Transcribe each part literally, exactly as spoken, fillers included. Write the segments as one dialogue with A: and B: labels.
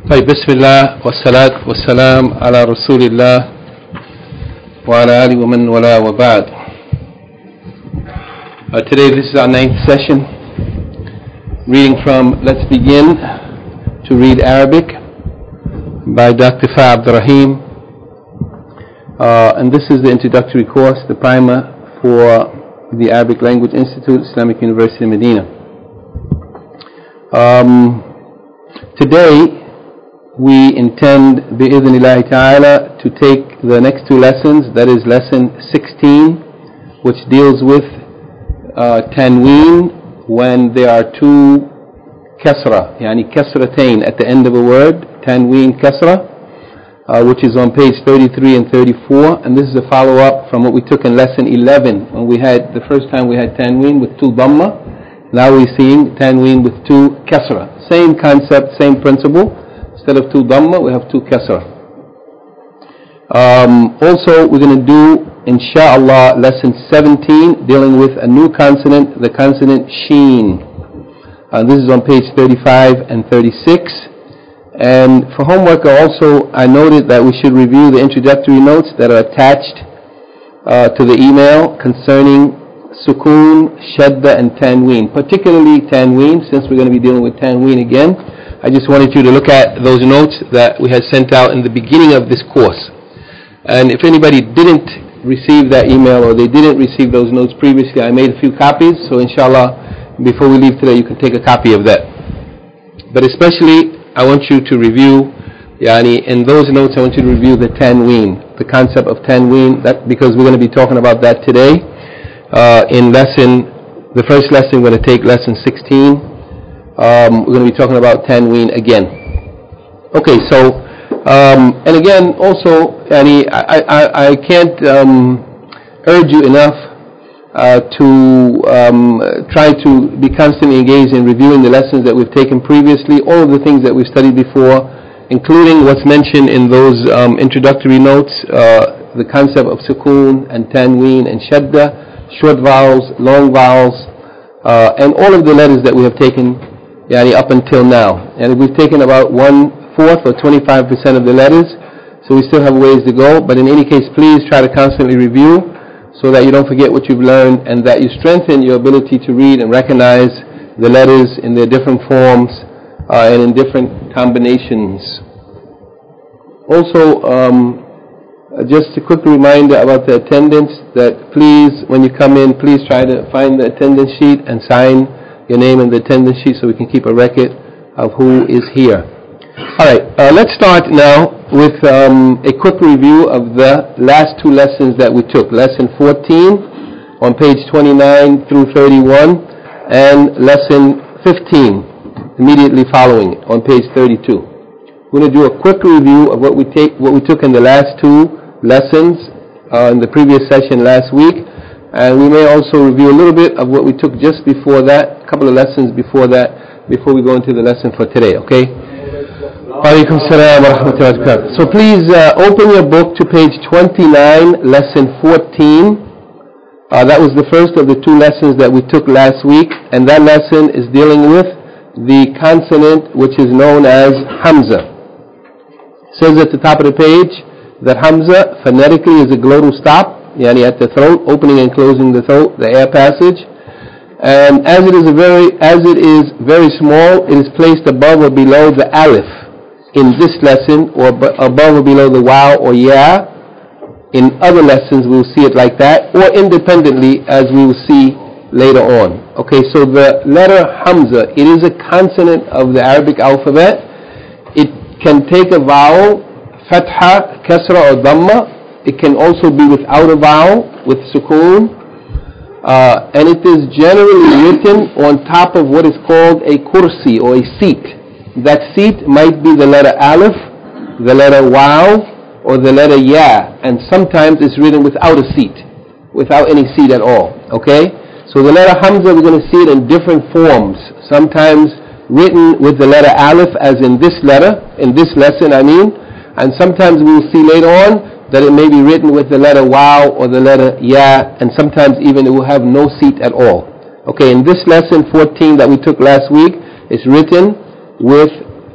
A: طيب بسم الله والصلاة والسلام على رسول الله وعلى آله ومن والاه وبعد. Uh, today this is our ninth session, reading from Let's Begin to Read Arabic by Doctor Fa Abdurrahim, uh, and this is the introductory course, the primer for the Arabic Language Institute, Islamic University of Medina. Um, today we intend, bi'idhnillahi ta'ala, to take the next two lessons, that is lesson sixteen, which deals with uh, tanween when there are two kasra, yani kasratain at the end of a word, tanween kasra, uh, which is on page thirty-three and thirty-four, and this is a follow-up from what we took in lesson eleven, when we had, the first time we had tanween with two dhamma. Now we're seeing tanween with two kasra. Same concept, same principle. Instead of two dhamma, we have two kasra. Um, also, we're going to do, insha'Allah, lesson seventeen, dealing with a new consonant, the consonant sheen. Uh, this is on page thirty-five and thirty-six. And for homework also, I noted that we should review the introductory notes that are attached uh, to the email concerning sukoon, shadda, and tanween. Particularly tanween, since we're going to be dealing with tanween again. I just wanted you to look at those notes that we had sent out in the beginning of this course. And if anybody didn't receive that email or they didn't receive those notes previously, I made a few copies, so inshallah, before we leave today, you can take a copy of that. But especially, I want you to review, yani, in those notes, I want you to review the tanween, the concept of tanween, that, because we're going to be talking about that today. Uh, in lesson, the first lesson, we're going to take lesson sixteen. Um, we're going to be talking about tanween again. Okay, so, um, and again, also, yani, I, I, I can't um, urge you enough uh, to um, try to be constantly engaged in reviewing the lessons that we've taken previously, all of the things that we've studied before, including what's mentioned in those um, introductory notes, uh, the concept of sukoon and tanween and shadda, short vowels, long vowels, uh, and all of the letters that we have taken Yani up until now. And we've taken about one-fourth or twenty-five percent of the letters, so we still have a ways to go. But in any case, please try to constantly review so that you don't forget what you've learned and that you strengthen your ability to read and recognize the letters in their different forms uh, and in different combinations. Also, um, just a quick reminder about the attendance, that please, when you come in, please try to find the attendance sheet and sign your name in the attendance sheet so we can keep a record of who is here. Alright, uh, let's start now with um, a quick review of the last two lessons that we took. Lesson fourteen on page twenty-nine through thirty-one, and lesson fifteen immediately following on page thirty-two. We're going to do a quick review of what we take, what we took in the last two lessons uh, in the previous session last week. And we may also review a little bit of what we took just before that, a couple of lessons before that, before we go into the lesson for today, okay? Alaikum salam wa rahmatullahi wa barakatuh. So please uh, open your book to page twenty-nine, lesson fourteen. Uh, that was the first of the two lessons that we took last week, and that lesson is dealing with the consonant which is known as Hamza. It says at the top of the page that Hamza phonetically is a glottal stop, yani at the throat, opening and closing the throat, the air passage. And as it is a very, as it is very small, it is placed above or below the alif in this lesson, or b- above or below the waw or ya. In other lessons, we will see it like that, or independently, as we will see later on. Okay, so the letter Hamza, it is a consonant of the Arabic alphabet. It can take a vowel, fatha, kasra, or dhamma. It can also be without a vowel, with sukoon, uh, and it is generally written on top of what is called a kursi or a seat. That seat might be the letter alif, the letter waw, or the letter ya, and sometimes it's written without a seat, without any seat at all. Okay? So the letter Hamza, we're going to see it in different forms. Sometimes written with the letter alif, as in this letter, in this lesson I mean, and sometimes we will see later on that it may be written with the letter waw or the letter ya, and sometimes even it will have no seat at all. Okay, in this lesson fourteen that we took last week, it's written with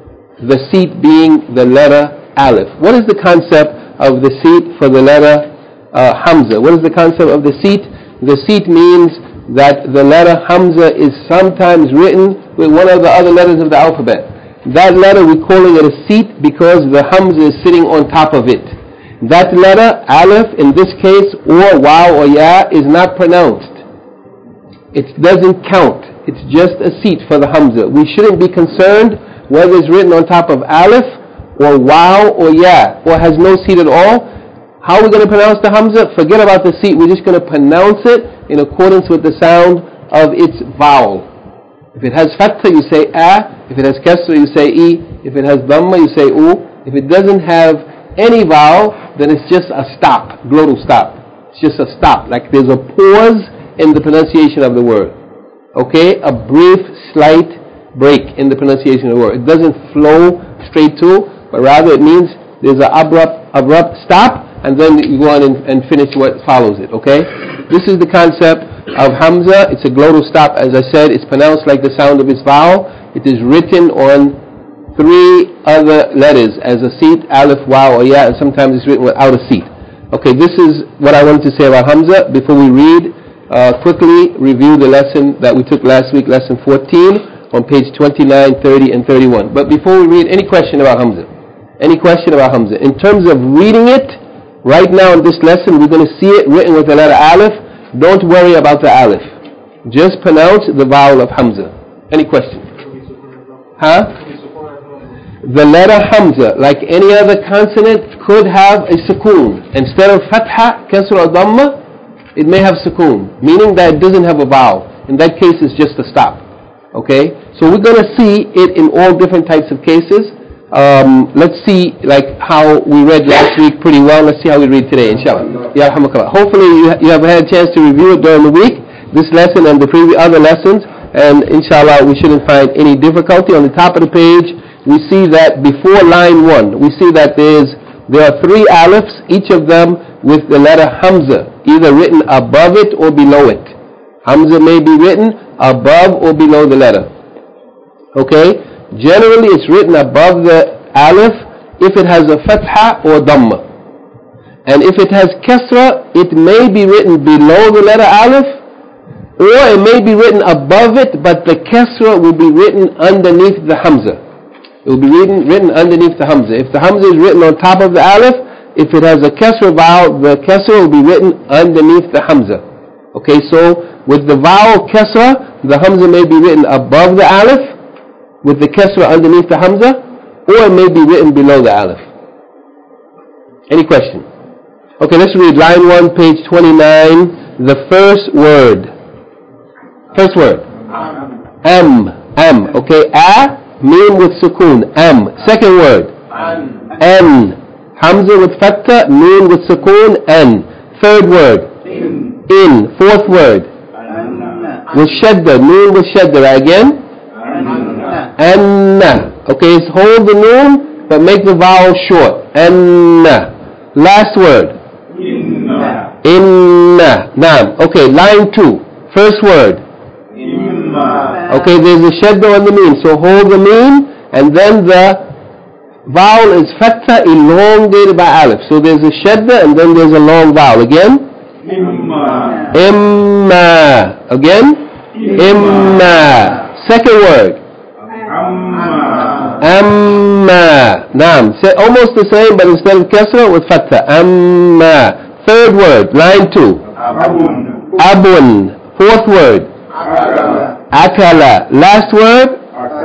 A: the seat being the letter Aleph. What is the concept of the seat for the letter uh, Hamza? What is the concept of the seat? The seat means that the letter Hamza is sometimes written with one of the other letters of the alphabet. That letter, we're calling it a seat because the Hamza is sitting on top of it. That letter, Aleph, in this case, or Waw or Ya, is not pronounced. It doesn't count. It's just a seat for the Hamza. We shouldn't be concerned whether it's written on top of Aleph, or Waw or Ya, or has no seat at all. How are we going to pronounce the Hamza? Forget about the seat. We're just going to pronounce it in accordance with the sound of its vowel. If it has fatha, you say A. If it has kasra, you say E. If it has dhamma, you say U. If it doesn't have any vowel, then it's just a stop, glottal stop. It's just a stop, like there's a pause in the pronunciation of the word. Okay? A brief, slight break in the pronunciation of the word. It doesn't flow straight to, but rather it means there's an abrupt, abrupt stop, and then you go on and, and finish what follows it. Okay? This is the concept of Hamza. It's a glottal stop. As I said, it's pronounced like the sound of its vowel. It is written on three other letters as a seat, Aleph, Waw, or Ya, and sometimes it's written without a seat. Okay, this is what I wanted to say about Hamza. Before we read, uh, quickly review the lesson that we took last week, lesson fourteen, on page twenty-nine, thirty, and thirty-one. But before we read, any question about Hamza? Any question about Hamza? In terms of reading it, right now in this lesson, we're going to see it written with the letter Aleph. Don't worry about the Aleph. Just pronounce the vowel of Hamza. Any question? Huh? The letter Hamza, like any other consonant, could have a sukoon. Instead of fatha, kasra, or dhamma, it may have sukoon, meaning that it doesn't have a vowel. In that case, it's just a stop. Okay? So we're going to see it in all different types of cases. Um, let's see like how we read last week pretty well. Let's see how we read today, inshallah. Ya rahmakallah. Hopefully you, ha- you have had a chance to review it during the week, this lesson and the previous other lessons, and inshallah we shouldn't find any difficulty. On the top of the page, we see that before line one, we see that there's there are three alifs, each of them with the letter Hamza, either written above it or below it. Hamza may be written above or below the letter. Okay? Generally, it's written above the alif if it has a fatha or dhamma. And if it has kasra, it may be written below the letter alif, or it may be written above it, but the kasra will be written underneath the hamza. It will be written, written underneath the hamza. If the hamza is written on top of the alif, if it has a kasra vowel, the kasra will be written underneath the hamza. Okay, so with the vowel kasra, the hamza may be written above the alif, with the kasra underneath the hamza, or it may be written below the alif. Any question? Okay, let's read line one, page twenty-nine, the first word. First word. M. M. Okay, A, mim with sukoon. M. Second word. N. Hamza with fatha, mim with sukoon, N. Third word. In. Fourth word. With shadda, mim with shadda. Again. Anna. Okay, it's hold the noon, but make the vowel short. Anna. Last word. Inna. Inna. Naam. Okay, line two. First word. Imma. Okay, there's a shadda on the mim, so hold the mim, and then the vowel is fatha elongated by alif. So there's a shadda, and then there's a long vowel. Again. Imma. Imma. Again. Imma. Second word. Amma. Amma. Naam. Say almost the same, but instead of kasra with fatha. Amma. Third word, line two. Abun. Abun. Fourth word. Akala. Akala. Last word.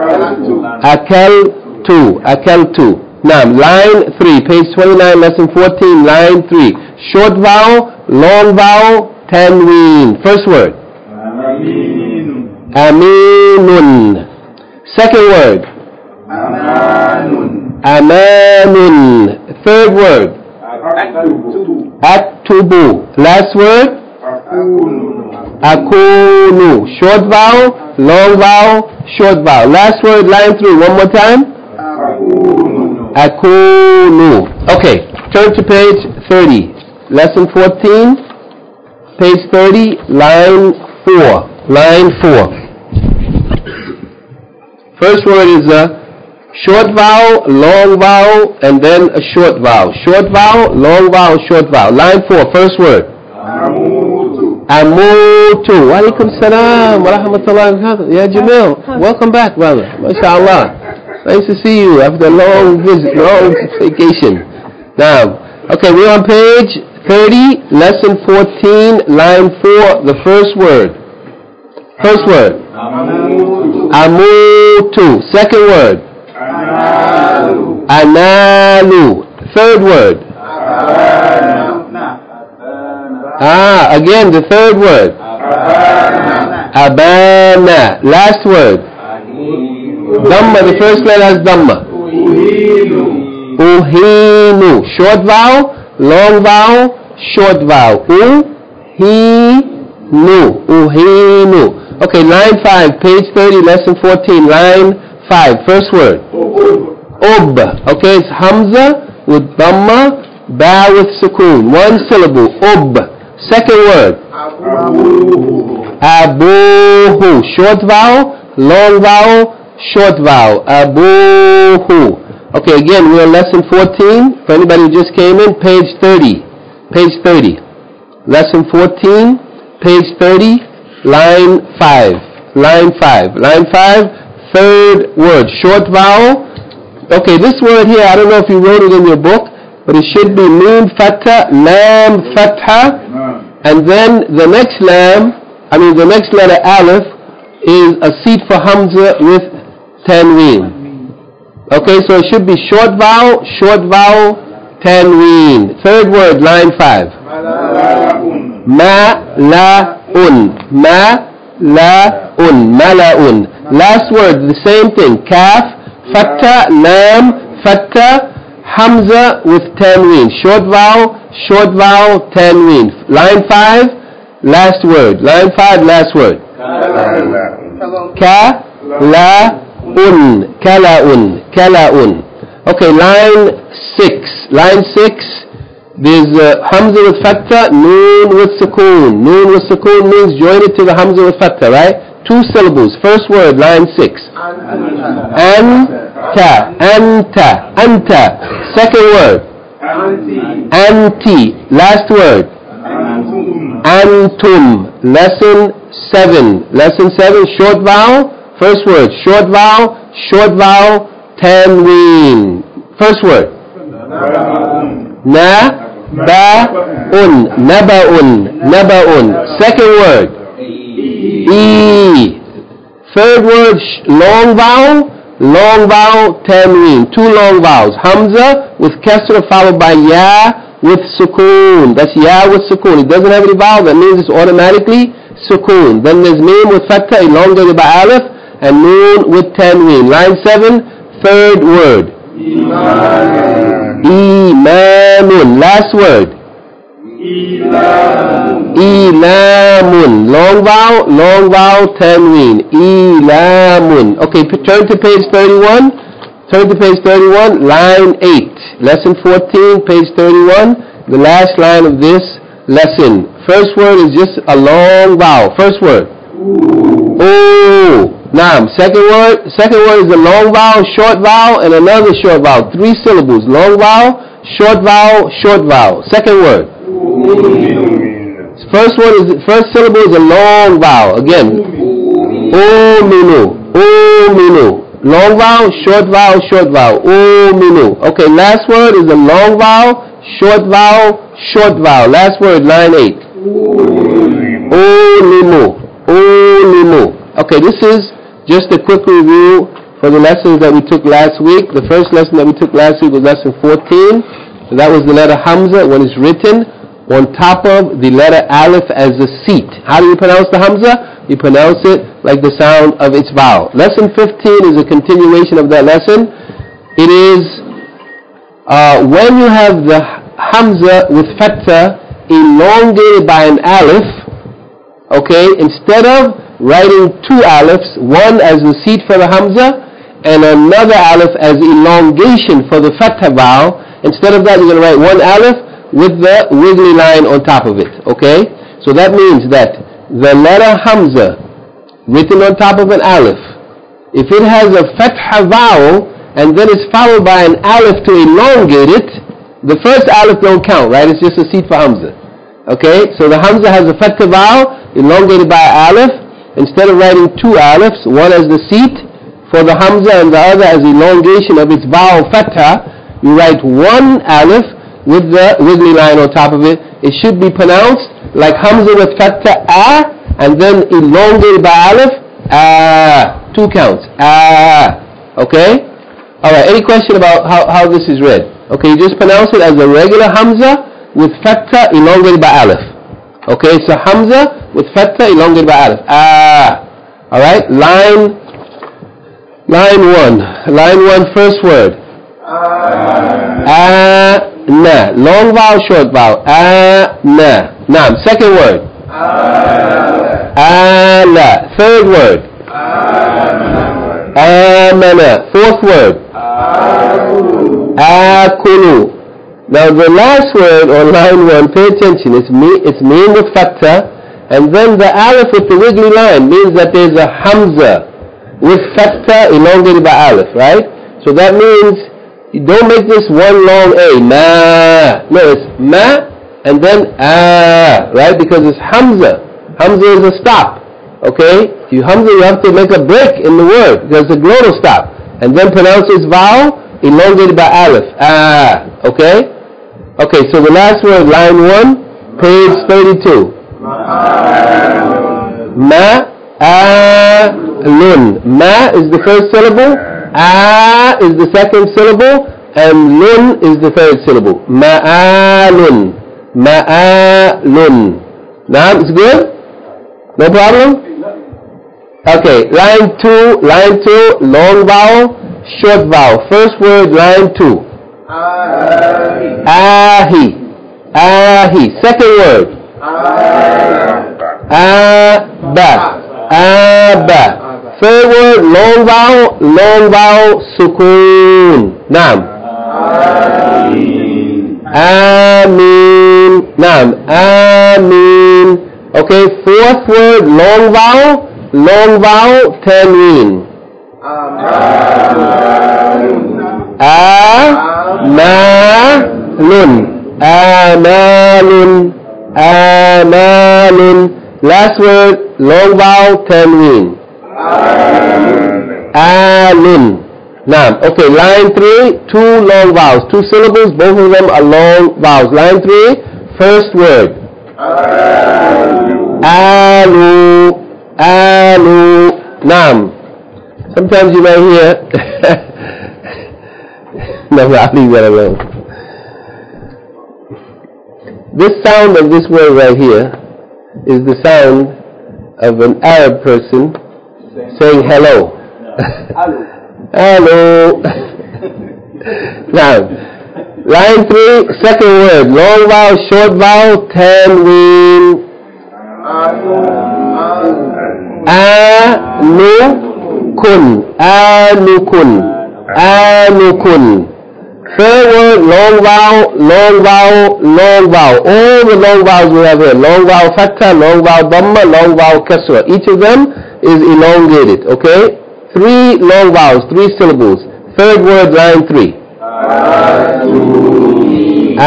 A: Akaltu. Akaltu. Naam. Line three, page twenty-nine, lesson fourteen, line three. Short vowel, long vowel, tanween. First word. Aminun. Aminun. Second word. Amanun. Amanun. Third word. Aktubu. Aktubu. Last word. Akunu. Akunu. Short vowel, long vowel, short vowel. Last word, line three. One more time. Akunu. Akunu. Okay. Turn to page thirty. Lesson fourteen. Page thirty. Line four. Line four. First word is a Short vowel, long vowel, and then a short vowel. Short vowel, long vowel, short vowel. Line four, first word. Amutu. Amutu. Wa alaikum salam wa rahmatullahi wa barakatuh. Ya Jamil, welcome back, brother. MashaAllah. Nice to see you after a long visit, long vacation. Now, okay, we're on page thirty, lesson fourteen, line four, the first word. First word. Amutu. Amutu. Second word. Analu. Analu. Third word. Abana. Ah, again the third word. Abana. Abana. Last word. Dhamma. The first letter has Dhamma. Uhinu. Uhinu. Short vowel, long vowel, short vowel. U-he-nu. Uhinu. Okay, line five, page thirty, lesson fourteen, line five, first word. Ub. Okay, it's Hamza with Dhamma, Ba with Sukoon. One syllable. Ub. Second word. Abuhu. Abuhu. Short vowel, long vowel, short vowel. Abuhu. Okay, again, we're on lesson fourteen. For anybody who just came in, page thirty. Page thirty. Lesson fourteen, page thirty, line five. Line five. Line five. Third word, short vowel. Okay, this word here, I don't know if you wrote it in your book, but it should be Mim Fatha, Lam Fatha, and then the next Lam, I mean the next letter Aleph, is a seat for Hamza with Tanween. Okay, so it should be short vowel, short vowel, Tanween. Third word, line five. Ma-la-un. Ma-la-un. Ma-la-un. Last word, the same thing. Kaf, Fatha, Lam, Fatha, Hamza with Tanween. Short vowel, short vowel, Tanween. Line five, last word. Line five, last word. Ka, la, un. Kala-un. Kala-un. Okay, line six. Line six, there's uh, Hamza with Fatha, Noon with Sukoon. Noon with Sukoon means join it to the Hamza with Fatha, right? Two syllables. First word, line six. Anta. Anta. Anta. Second word. Anti. Last word. Antum. Lesson seven. Lesson seven. Short vowel. First word. Short vowel. Short vowel. Tanween. First word. Na. Ba. Un. Naba'un. Naba'un. Second word. E. Third word, long vowel, long vowel, Tanween. Two long vowels. Hamza with Kasra followed by Ya with Sukoon. That's Ya with Sukoon. It doesn't have any vowel. That means it's automatically Sukoon. Then there's Mim with Fatha, elongated by Aleph, and Noon with Tanween. Line seven, third word. Iman. Imanun. Last word. Ilamun. Ilamun. Long vowel, long vowel, Tanween. Ilamun. Okay, turn to page thirty-one. Turn to page thirty-one, line eight. Lesson fourteen, page thirty-one. The last line of this lesson. First word is just a long vowel. First word. Ooh. Ooh. Naam. Second word. Second word is a long vowel, short vowel, and another short vowel. Three syllables. Long vowel, short vowel, short vowel. Second word. First one is first syllable is a long vowel. Again, uminu, uminu. Long vowel, short vowel, short vowel. Uminu. Okay, last word is a long vowel, short vowel, short vowel. Last word, line eight. Ulimu, ulimu. Okay, this is just a quick review for the lessons that we took last week. The first lesson that we took last week was lesson fourteen. So that was the letter Hamza when it's written on top of the letter Aleph as a seat. How do you pronounce the Hamza? You pronounce it like the sound of its vowel. Lesson fifteen is a continuation of that lesson. It is uh, when you have the Hamza with Fatha elongated by an Aleph, okay, instead of writing two Alephs, one as the seat for the Hamza and another Aleph as elongation for the Fatha vowel, instead of that you're going to write one Aleph with the wiggly line on top of it, okay? So that means that the letter Hamza written on top of an Aleph, if it has a Fatha vowel and then it's followed by an alif to elongate it, the first alif don't count, right? It's just a seat for Hamza. Okay, so the Hamza has a fatha vowel elongated by alif. Instead of writing two alifs, one as the seat for the Hamza and the other as elongation of its vowel fatha, you write one alif with the wiggly line on top of it. It should be pronounced like Hamza with fatha a, and then elongated by alif, ah, two counts, ah, okay? Alright, any question about how, how this is read? Okay, you just pronounce it as a regular Hamza with fatha elongated by alif. Okay, so Hamza with fatha elongated by alif. Ah. Alright, line line one. Line one, first word. Ah. Na. Long vowel, short vowel. Ah. Na. Naam. Second word. Ala. Third word. Amana. Fourth word. Akulu. Now the last word on line one, pay attention, it's me, it's mim with fatha, and then the alif with the wiggly line means that there's a Hamza with fatha elongated by alif, right? So that means, you don't make this one long A, ma. No, it's ma, and then ah, right? Because it's Hamza. Hamza is a stop, okay? You Hamza, you have to make a break in the word, because the glottal stop, and then pronounce its vowel elongated by alif, ah, okay? Okay, so the last word, line one, page thirty-two. Ma-a-lun. Ma is the first syllable, a is the second syllable, and lun is the third syllable. Ma-a-lun. Ma-a-lun. Now, it's good? No problem? Okay, line two, line two, long vowel, short vowel. First word, line two. Ahi. Ahi. Second word. Aba. Aba. Third word, long vowel, long vowel, sukoon. Naam. Ameen. Naam. Ameen. Okay, fourth word, long vowel, long vowel, tanween. Amalun. Amalun. Amalun. Last word, long vowel, tanween. Alun. Naam. Okay, line three, two long vowels, two syllables, both of them are long vowels. Line three, first word. Alu. Alu. Naam. Sometimes you might hear. No, I'll leave that alone. This sound of this word right here is the sound of an Arab person saying hello. Hello. Now, line three, second word, long vowel, short vowel, tanween. Anukun. Anukun. Anukun. Third word, long vowel, long vowel, long vowel. All the long vowels we have here. Long vowel fatha, long vowel dhamma, long vowel kasra. Each of them is elongated, okay? Three long vowels, three syllables. Third word, line three. A-tu-ni.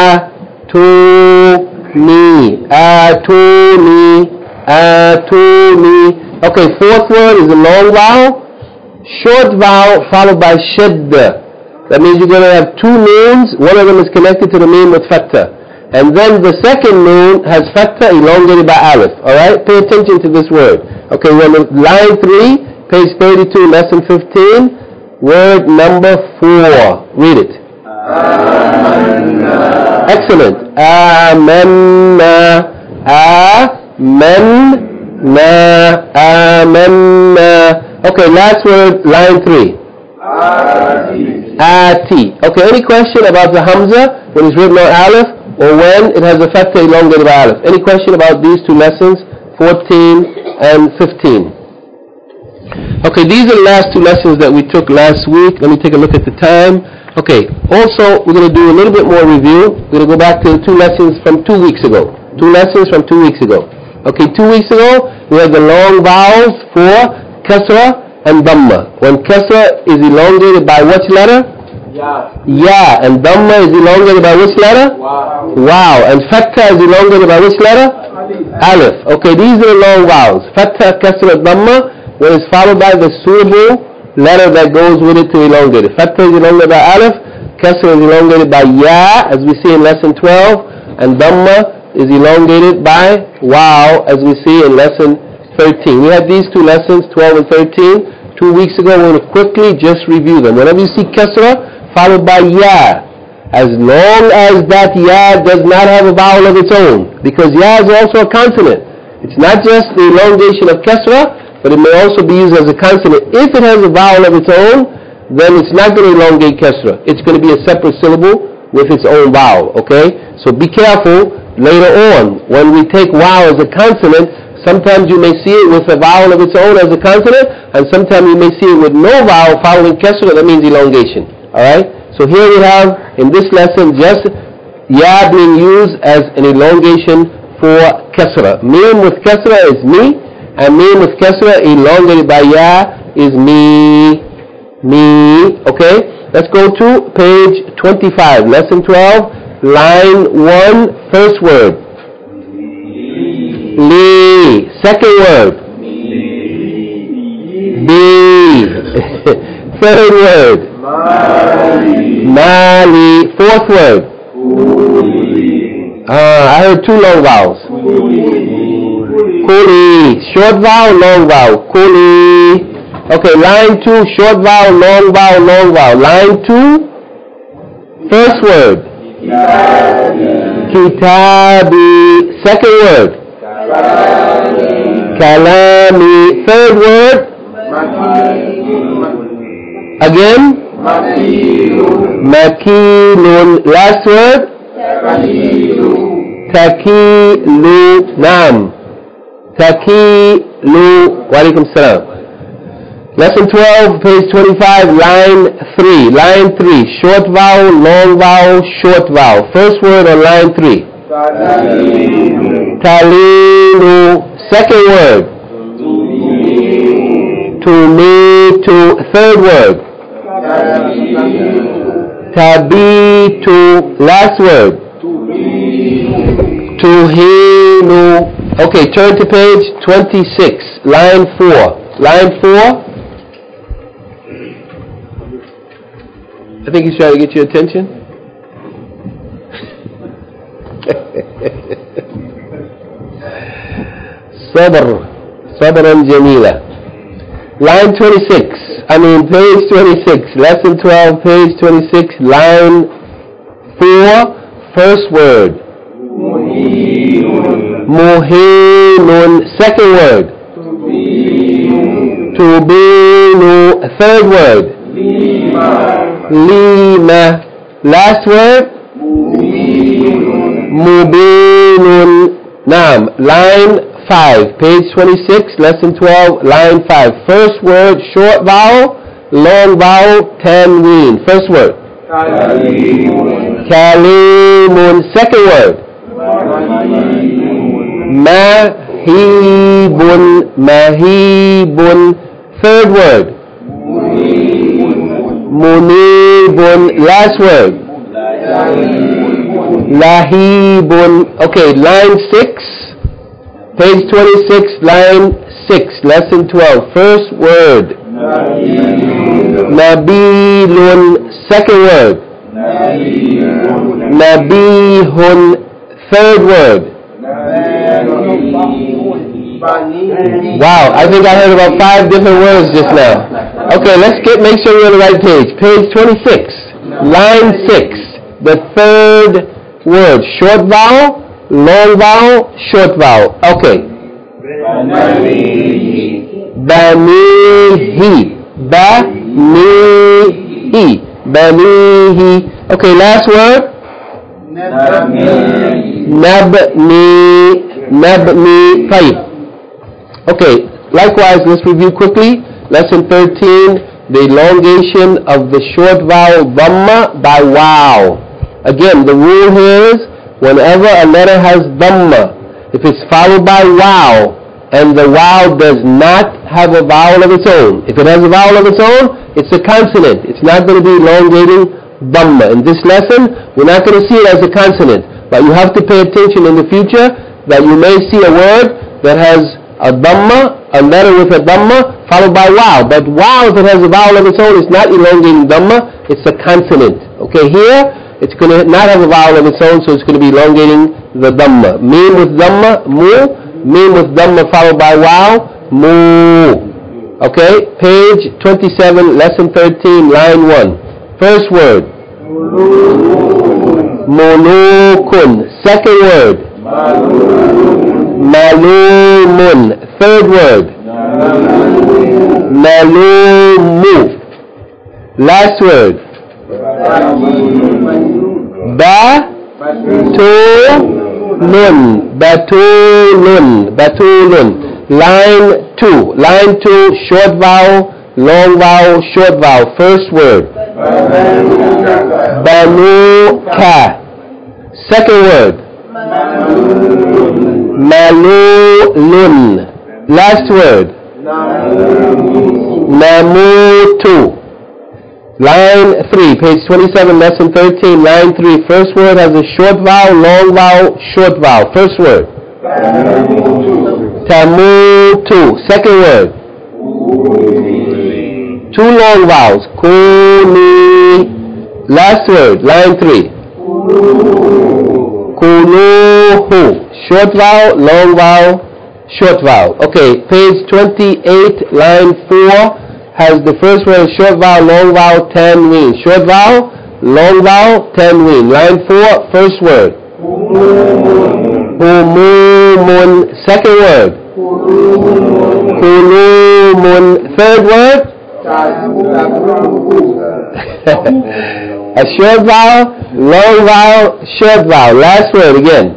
A: A-tu-ni. A-tu-ni. Okay, fourth word is a long vowel. Short vowel followed by shadda. That means you're going to have two noons. One of them is connected to the noon with fatha. And then the second noon has fatha elongated by alif. Alright? Pay attention to this word. Okay, we're on line three, page thirty-two, lesson fifteen. Word number four. Read it. Amanna. Excellent. Amanna. Amanna. Amanna. Okay, last word, line three. Ati. Okay, any question about the Hamza when it's written on Aleph or when it has a fatha elongated by Aleph? Any question about these two lessons, fourteen and fifteen? Okay, these are the last two lessons that we took last week. Let me take a look at the time. Okay, also we're going to do a little bit more review. We're going to go back to the two lessons from two weeks ago. Two lessons from two weeks ago. Okay, two weeks ago we had the long vowels for kasra and Dhamma. When Kasra is elongated by which letter? Ya. Ya. And Dhamma is elongated by which letter? Wow. Wow. And Fatha is elongated by which letter? Alif. Okay, these are the long vowels. Fatha, Kasra, Dhamma, when it's followed by the suitable letter that goes with it to elongate it. Fatha is elongated by Alif, Kasra is elongated by Ya, as we see in lesson twelve, and Dhamma is elongated by Waw, as we see in lesson thirteen. We had these two lessons, twelve and thirteen, two weeks ago. We're going to quickly just review them. Whenever you see Kasra followed by Ya, as long as that Ya does not have a vowel of its own, because Ya is also a consonant. It's not just the elongation of Kasra, but it may also be used as a consonant. If it has a vowel of its own, then it's not going to elongate Kasra. It's going to be a separate syllable with its own vowel, okay? So be careful later on. When we take Waw as a consonant, sometimes you may see it with a vowel of its own as a consonant, and sometimes you may see it with no vowel following Kasra. That means elongation, alright? So here we have, in this lesson, just Ya being used as an elongation for Kasra. Mim with Kasra is me, and Mim with Kasra elongated by Ya is me, me, okay? Let's go to page twenty-five, lesson twelve, line one, first word. Li, second word. Bi, third word. Mali, fourth word. Uh, I heard two long vowels. Kuli, short vowel, long vowel. Kuli. Okay, line two, short vowel, long vowel, long vowel. Line two, first word. Kitabi, second word. Kalami, third word. Again. Makinun. Last word. Takilu. Naam. Takilu. Walaikum salam. Lesson twelve, page twenty-five, line three. Line three. Short vowel, long vowel, short vowel. First word on line three. Talilu. Second word. Tumitu. Third word. Tabitu. Last word. Tuhinu. Okay, turn to page twenty-six, line four. Line four. I think he's trying to get your attention. Sabr. Sabran Jamila. Line twenty-six. I mean, page twenty-six. Lesson twelve, page twenty-six, line four. First word. Muhinun. Second word. Tubinu. Third word. Lima. Last word. Mubinun. Naam. Line five. Page twenty-six. Lesson twelve. Line five. First word. Short vowel. Long vowel. Tanween. First word. Kalimun. Second word. Mahibun. Mahibun. Third word. Munibun. Last word. Lahibun. Okay, line six. Page twenty-six, line six. Lesson twelve. First word. Nabilun. Second word. Nabihun. Third word. Wow, I think I heard about five different words just now. Okay, let's get make sure we're on the right page. Page twenty-six, line six. The third word. Short vowel, long vowel, short vowel. Okay. Banihi. Banihi. Banihi. Okay, last word. Nabni. Nabni. Tayyib. Okay, likewise, let's review quickly. Lesson thirteen, the elongation of the short vowel Dhamma by Waw. Again, the rule here is, whenever a letter has Dhamma, if it's followed by Waw, and the Waw does not have a vowel of its own. If it has a vowel of its own, it's a consonant. It's not going to be elongating Dhamma. In this lesson, we're not going to see it as a consonant, but you have to pay attention in the future that you may see a word that has a Dhamma, a letter with a Dhamma, followed by wow. But wow, if it has a vowel of its own, it's not elongating Dhamma, it's a consonant. Okay, here, it's going to not have a vowel of its own, so it's going to be elongating the Dhamma. Meme with Dhamma, mu. Meme with Dhamma followed by wow, mu. Okay, page twenty-seven, lesson thirteen, line one. First word. Mulukun. Second word. Malumun. Third word. Malumu. Last word. Batulun. Batulun. Batulun. Line two. Line two, short vowel, long vowel, short vowel. First word. Banuka. Second word. Malulun. Last word. Namutu. Line three, page twenty-seven, lesson thirteen, line three. First word has a short vowel, long vowel, short vowel. First word. Tamutu. Second word. Two long vowels. Kuni. Last word. Line three. Kuluhu. Short vowel, long vowel, short vowel. Okay, page twenty-eight, line four has the first word short vowel, long vowel, tanween. Short vowel, long vowel, tanween. Line four, first word. Humumun. Second word. Hulumun. Third word. A short vowel, long vowel, short vowel. Last word again.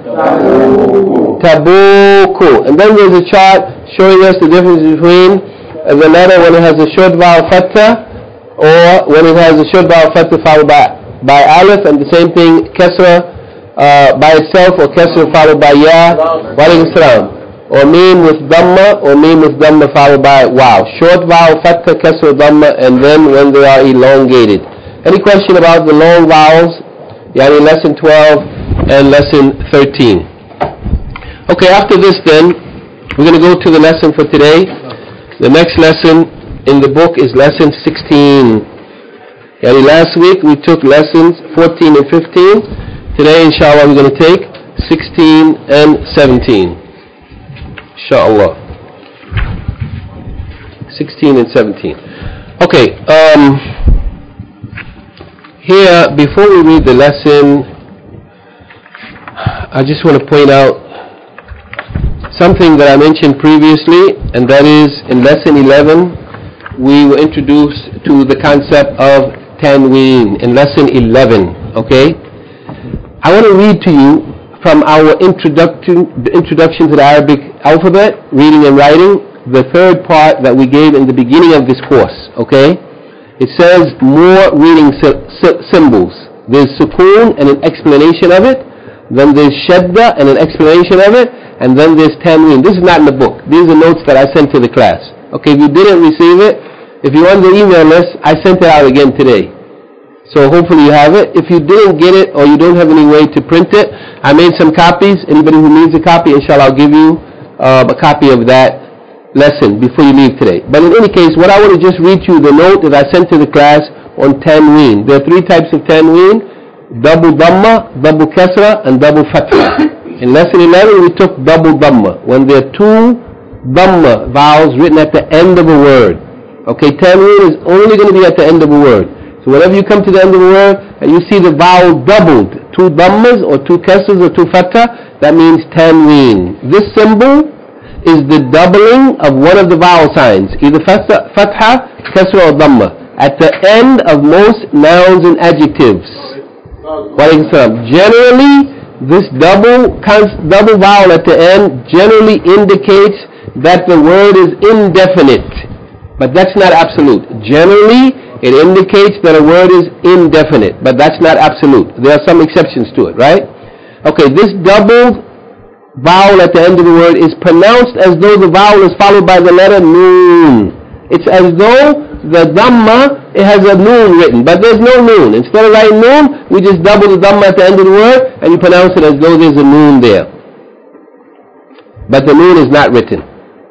A: Tabuku. And then there's a chart showing us the difference between the letter when it has a short vowel fatha or when it has a short vowel fatha followed by, by alif, and the same thing kasra uh, by itself, or kasra followed by ya, wa alaykum salam, or meme with dhamma, or meme with dhamma followed by wow. Short vowel fatha, kasra, dhamma, and then when they are elongated. Any question about the long vowels? Yani lesson twelve and lesson thirteen. Okay, after this then, we're going to go to the lesson for today. The next lesson in the book is lesson sixteen. Yani last week we took lessons fourteen and fifteen. Today, inshallah, we're going to take sixteen and seventeen. Inshallah. sixteen and seventeen. Okay, um... here, before we read the lesson, I just want to point out something that I mentioned previously, and that is in lesson eleven, we were introduced to the concept of tanween in lesson eleven, okay? I want to read to you from our introduction, the introduction to the Arabic alphabet, reading and writing, the third part that we gave in the beginning of this course, okay? It says more reading symbols. There's sukoon and an explanation of it. Then there's shadda and an explanation of it. And then there's tanween. This is not in the book. These are notes that I sent to the class. Okay, if you didn't receive it, if you're on the email list, I sent it out again today. So hopefully you have it. If you didn't get it or you don't have any way to print it, I made some copies. Anybody who needs a copy, inshallah, I'll give you uh, a copy of that lesson before you leave today. But in any case, what I want to just read you the note that I sent to the class on tanween. There are three types of tanween: double dhamma, double kasra, and double fatha. In lesson eleven, we took double dhamma, when there are two dhamma vowels written at the end of a word. Okay, tanween is only going to be at the end of a word. So whenever you come to the end of a word and you see the vowel doubled, two dhammas or two kasras or two fatha, that means tanween. This symbol is the doubling of one of the vowel signs, either fatha, fatha, kasra, or dhamma, at the end of most nouns and adjectives. Generally, this double double vowel at the end generally indicates that the word is indefinite, but that's not absolute. Generally, it indicates that a word is indefinite, but that's not absolute. There are some exceptions to it, right? Okay, this doubled vowel at the end of the word is pronounced as though the vowel is followed by the letter noon. It's as though the dhamma, it has a noon written, but there's no noon. Instead of writing noon, we just double the dhamma at the end of the word, and you pronounce it as though there's a noon there. But the noon is not written.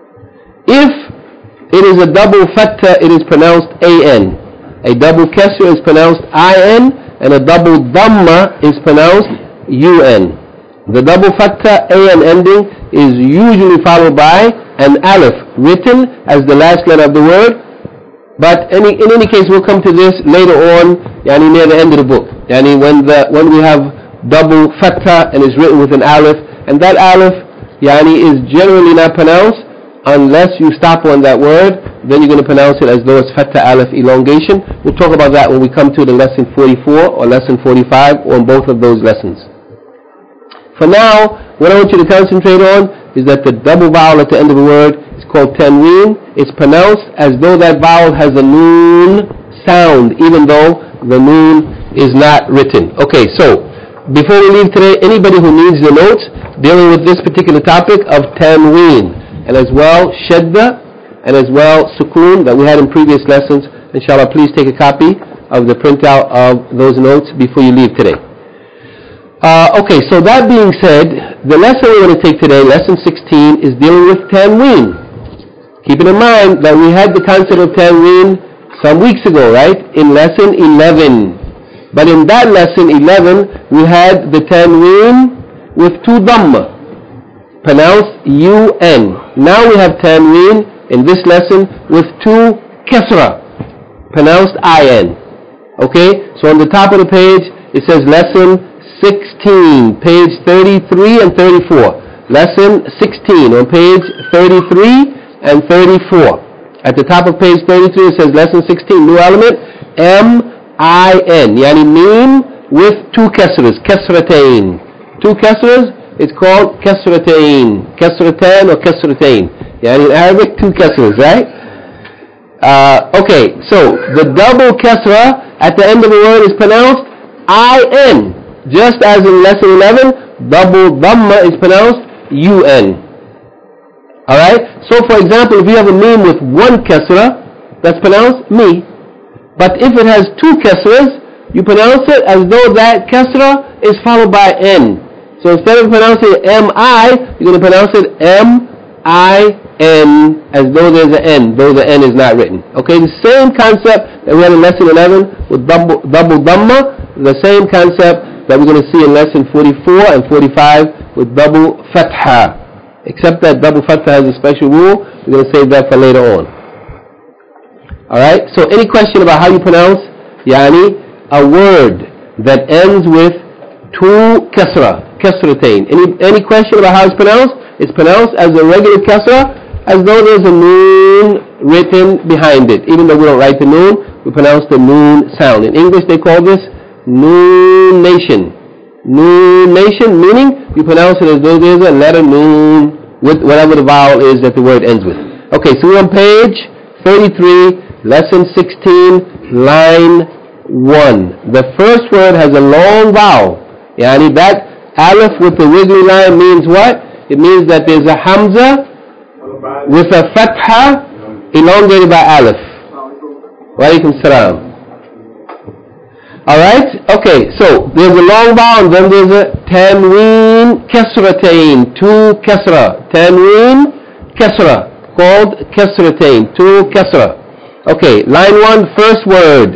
A: If it is a double fatha, it is pronounced A N. A double kasra is pronounced I N, and a double dhamma is pronounced U N. The double fatha A N ending is usually followed by an alif written as the last letter of the word, but any, in any case we'll come to this later on, yani near the end of the book. Yani when the when we have double fatha and is written with an alif, and that alif yani is generally not pronounced unless you stop on that word, then you're going to pronounce it as though it's fatha alif elongation. We'll talk about that when we come to the lesson forty-four or lesson forty-five, or on both of those lessons. For now, what I want you to concentrate on is that the double vowel at the end of the word is called tanween. It's pronounced as though that vowel has a noon sound, even though the noon is not written. Okay, so before we leave today, anybody who needs the notes dealing with this particular topic of tanween, and as well shadda, and as well sukoon that we had in previous lessons, inshallah, please take a copy of the printout of those notes before you leave today. Uh, okay, so that being said, the lesson we're going to take today, lesson sixteen, is dealing with tanween. Keeping in mind that we had the concept of tanween some weeks ago, right? In lesson eleven. But in that lesson eleven, we had the tanween with two dhamma, pronounced U N. Now we have tanween in this lesson with two kasra, pronounced I N. Okay, so on the top of the page, it says lesson sixteen, page thirty-three and thirty-four. Lesson sixteen on page thirty-three and thirty-four. At the top of page thirty-three it says lesson sixteen, new element, M I N, yani meme with two kasras, kasratain. Two kasras, it's called kasratain. Kasratan or kasratain. Yani in Arabic, two kasras, right? Uh, okay, so the double kasra at the end of the word is pronounced I N. Just as in lesson eleven, double dhamma is pronounced U N. Alright? So for example, if you have a meme with one kasra, that's pronounced me. But if it has two kasras, you pronounce it as though that kasra is followed by N. So instead of pronouncing M I, you're going to pronounce it M I N, as though there's an N, though the N is not written. Okay, the same concept that we had in lesson eleven with double, double dhamma, the same concept that we're going to see in lesson forty-four and forty-five with double fatha. Except that double fatha has a special rule. We're going to save that for later on. Alright, so any question about how you pronounce yani a word that ends with two kasra, kasratain? Any, any question about how it's pronounced? It's pronounced as a regular kasra, as though there's a noon written behind it. Even though we don't write the noon, we pronounce the noon sound. In English they call this noonation. Noonation, meaning you pronounce it as though there's a letter noon with whatever the vowel is that the word ends with. Okay, so we're on page thirty-three, lesson sixteen, line one. The first word has a long vowel. Yani that alif with the wiggly line means what? It means that there's a hamza with a fatha elongated by alif. Wa alaikum salam. Alright? Okay, so there's a long vowel and then there's a tanween kasratain, two kasra. Tanween kasra, called kasratain, two kasra. Okay, line one, first word.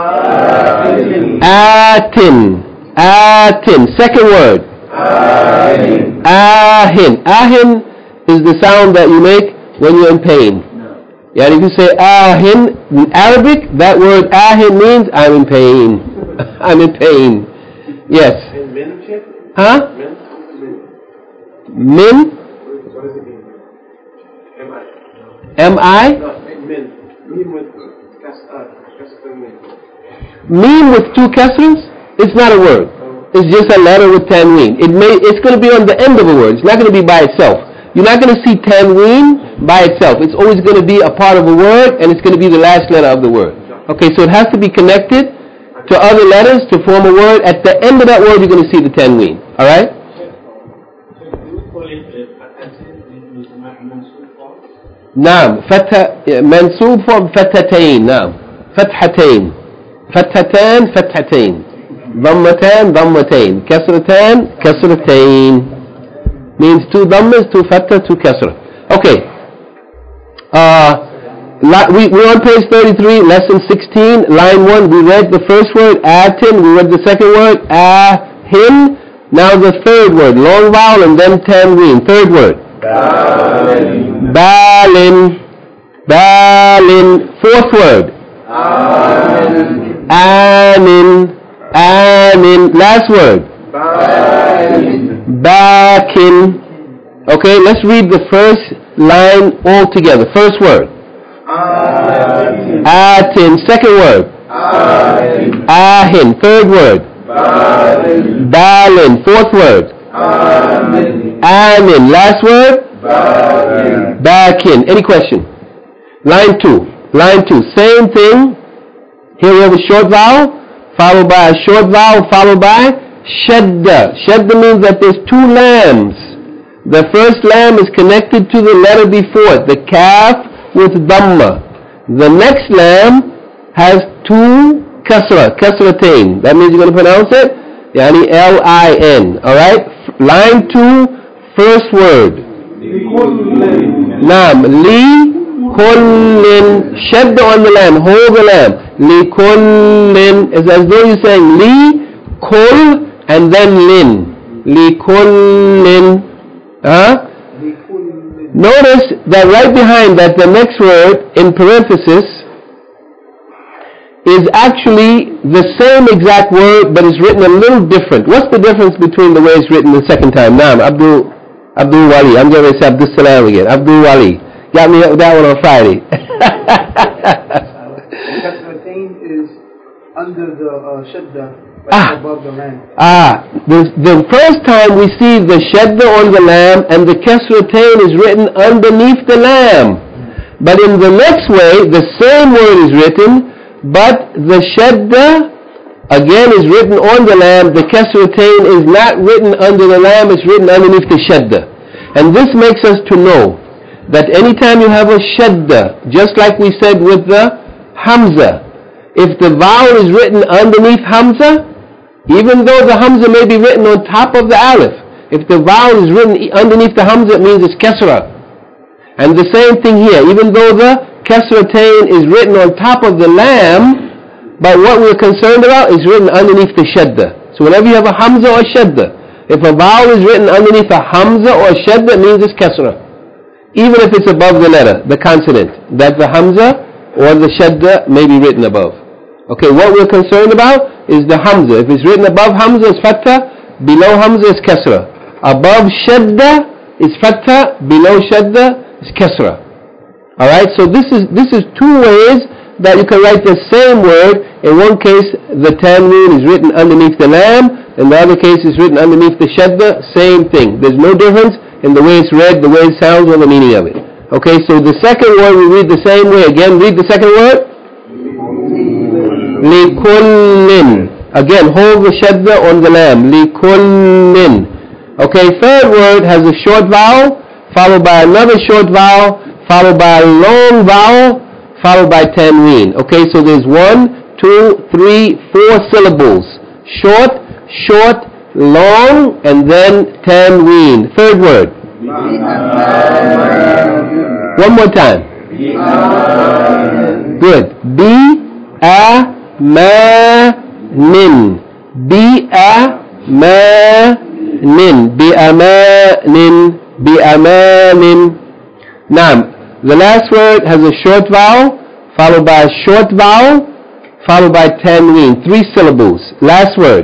A: Atin. Atin. Atin. Second word. Ahin. Ahin. Ahin is the sound that you make when you're in pain. Yeah, if you say ahin in Arabic, that word ahin means I'm in pain. I'm in pain. Yes. Huh? Min? M I? Meme with two kasras? It's not a word. It's just a letter with tanween. It may, it's going to be on the end of a word. It's not going to be by itself. You're not going to see tanween by itself. It's always going to be a part of a word, and it's going to be the last letter of the word. Okay, so it has to be connected to other letters to form a word. At the end of that word, you're going to see the tanween. Alright? نعم فتح منصوب from فتحتين. نعم فتحتين فتحتان فتحتين ضمتان ضمتين كسرتان كسرتين means two dhammas, two fatha, two kasra. Okay. Uh, we, we're on page thirty-three, lesson sixteen, line one. We read the first word, atin. We read the second word, ahin. Now the third word, long vowel and then tanween. Third word. Balin. Balin. Balin. Fourth word. Anin. Anin. Anin. Last word. Balin. Bakin. Okay, let's read the first line all together. First word. Atin. Atin. Second word. Ahin. Ahin. Third word. Balin. Balin. Fourth word. Anin. Anin. Last word. Bakin. Bakin. Any question? Line two. Line two. Same thing. Here we have a short vowel, followed by a short vowel, followed by shadda. Shadda means that there's two lambs. The first lamb is connected to the letter before it, the kaf with dhamma. The next lamb has two kasra, kasratain. That means you're going to pronounce it, yani L I N. Alright? Line two, first word. Naam. Li kullin. Shadda on the lamb. Hold the lamb. Li kullin. It's as though you're saying li kull and then lin. Li kullin. Huh? Notice that right behind that, the next word in parenthesis is actually the same exact word, but it's written a little different. What's the difference between the way it's written the second time? Naam, Abdul, Abdul Wali. I'm going to say Abdul Salam again. Abdul Wali. Got me that one on Friday.
B: Kasratain is under the uh, shadda, but
A: ah,
B: above the lamb.
A: Ah, the, the first time we see the shadda on the lamb and the kasratain is written underneath the lamb. But in the next way, the same word is written, but the shadda again is written on the lamb. The kasratain is not written under the lamb, it's written underneath the shadda. And this makes us to know that anytime you have a shadda, just like we said with the hamza, if the vowel is written underneath hamza, even though the hamza may be written on top of the alif, if the vowel is written underneath the hamza, it means it's kasra. And the same thing here, even though the kasratain is written on top of the lam, but what we're concerned about is written underneath the shadda. So whenever you have a hamza or shadda, if a vowel is written underneath a hamza or shadda, it means it's kasra. Even if it's above the letter, the consonant, that the hamza or the shadda may be written above. Okay, what we're concerned about is the hamza. If it's written above hamza, it's fatha. Below hamza, it's kasra. Above shadda, it's fatha. Below shadda, it's kasra. Alright, so this is this is two ways that you can write the same word. In one case, the tanween is written underneath the lam. In the other case, it's written underneath the shadda. Same thing. There's no difference in the way it's read, the way it sounds, or the meaning of it. Okay, so the second word we read the same way. Again, read the second word. Likullin. Again, hold the shadda on the lam. Likullin. Okay, third word has a short vowel, followed by another short vowel, followed by a long vowel, followed by tanween. Okay, so there's one, two, three, four syllables. Short, short, long, and then tanween. Third word. One more time. Good. Bi-a-ma-nin. Bi-a-ma-nin. Bi-a-ma-nin. Bi-a-ma-nin. Now, the last word has a short vowel, followed by a short vowel, followed by tanween. Three syllables. Last word.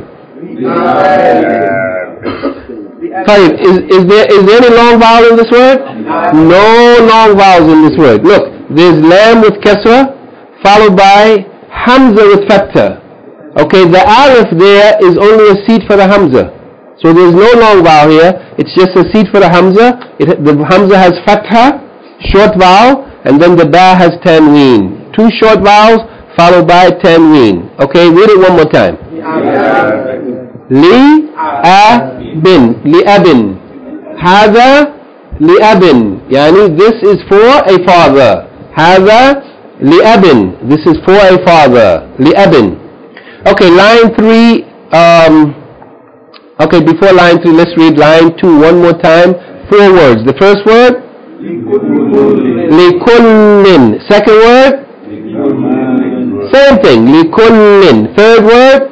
A: Sorry, is, is there is there any long vowel in this word? No long vowels in this word. Look, there's lam with kasra, followed by hamza with fatha. Okay, the alif there is only a seat for the hamza. So there's no long vowel here. It's just a seat for the hamza. It, the hamza has fatha, short vowel, and then the ba has tanween. Two short vowels followed by tanween. Okay, read it one more time. Li a bin. Li abin. Hada لأب. يعني this is for a father. هذا لأب. This is for a father. لأب. Okay, line three. Um, okay, before line three, let's read line two one more time. Four words. The first word? لكل. Second word? Same thing. لكل. Third word?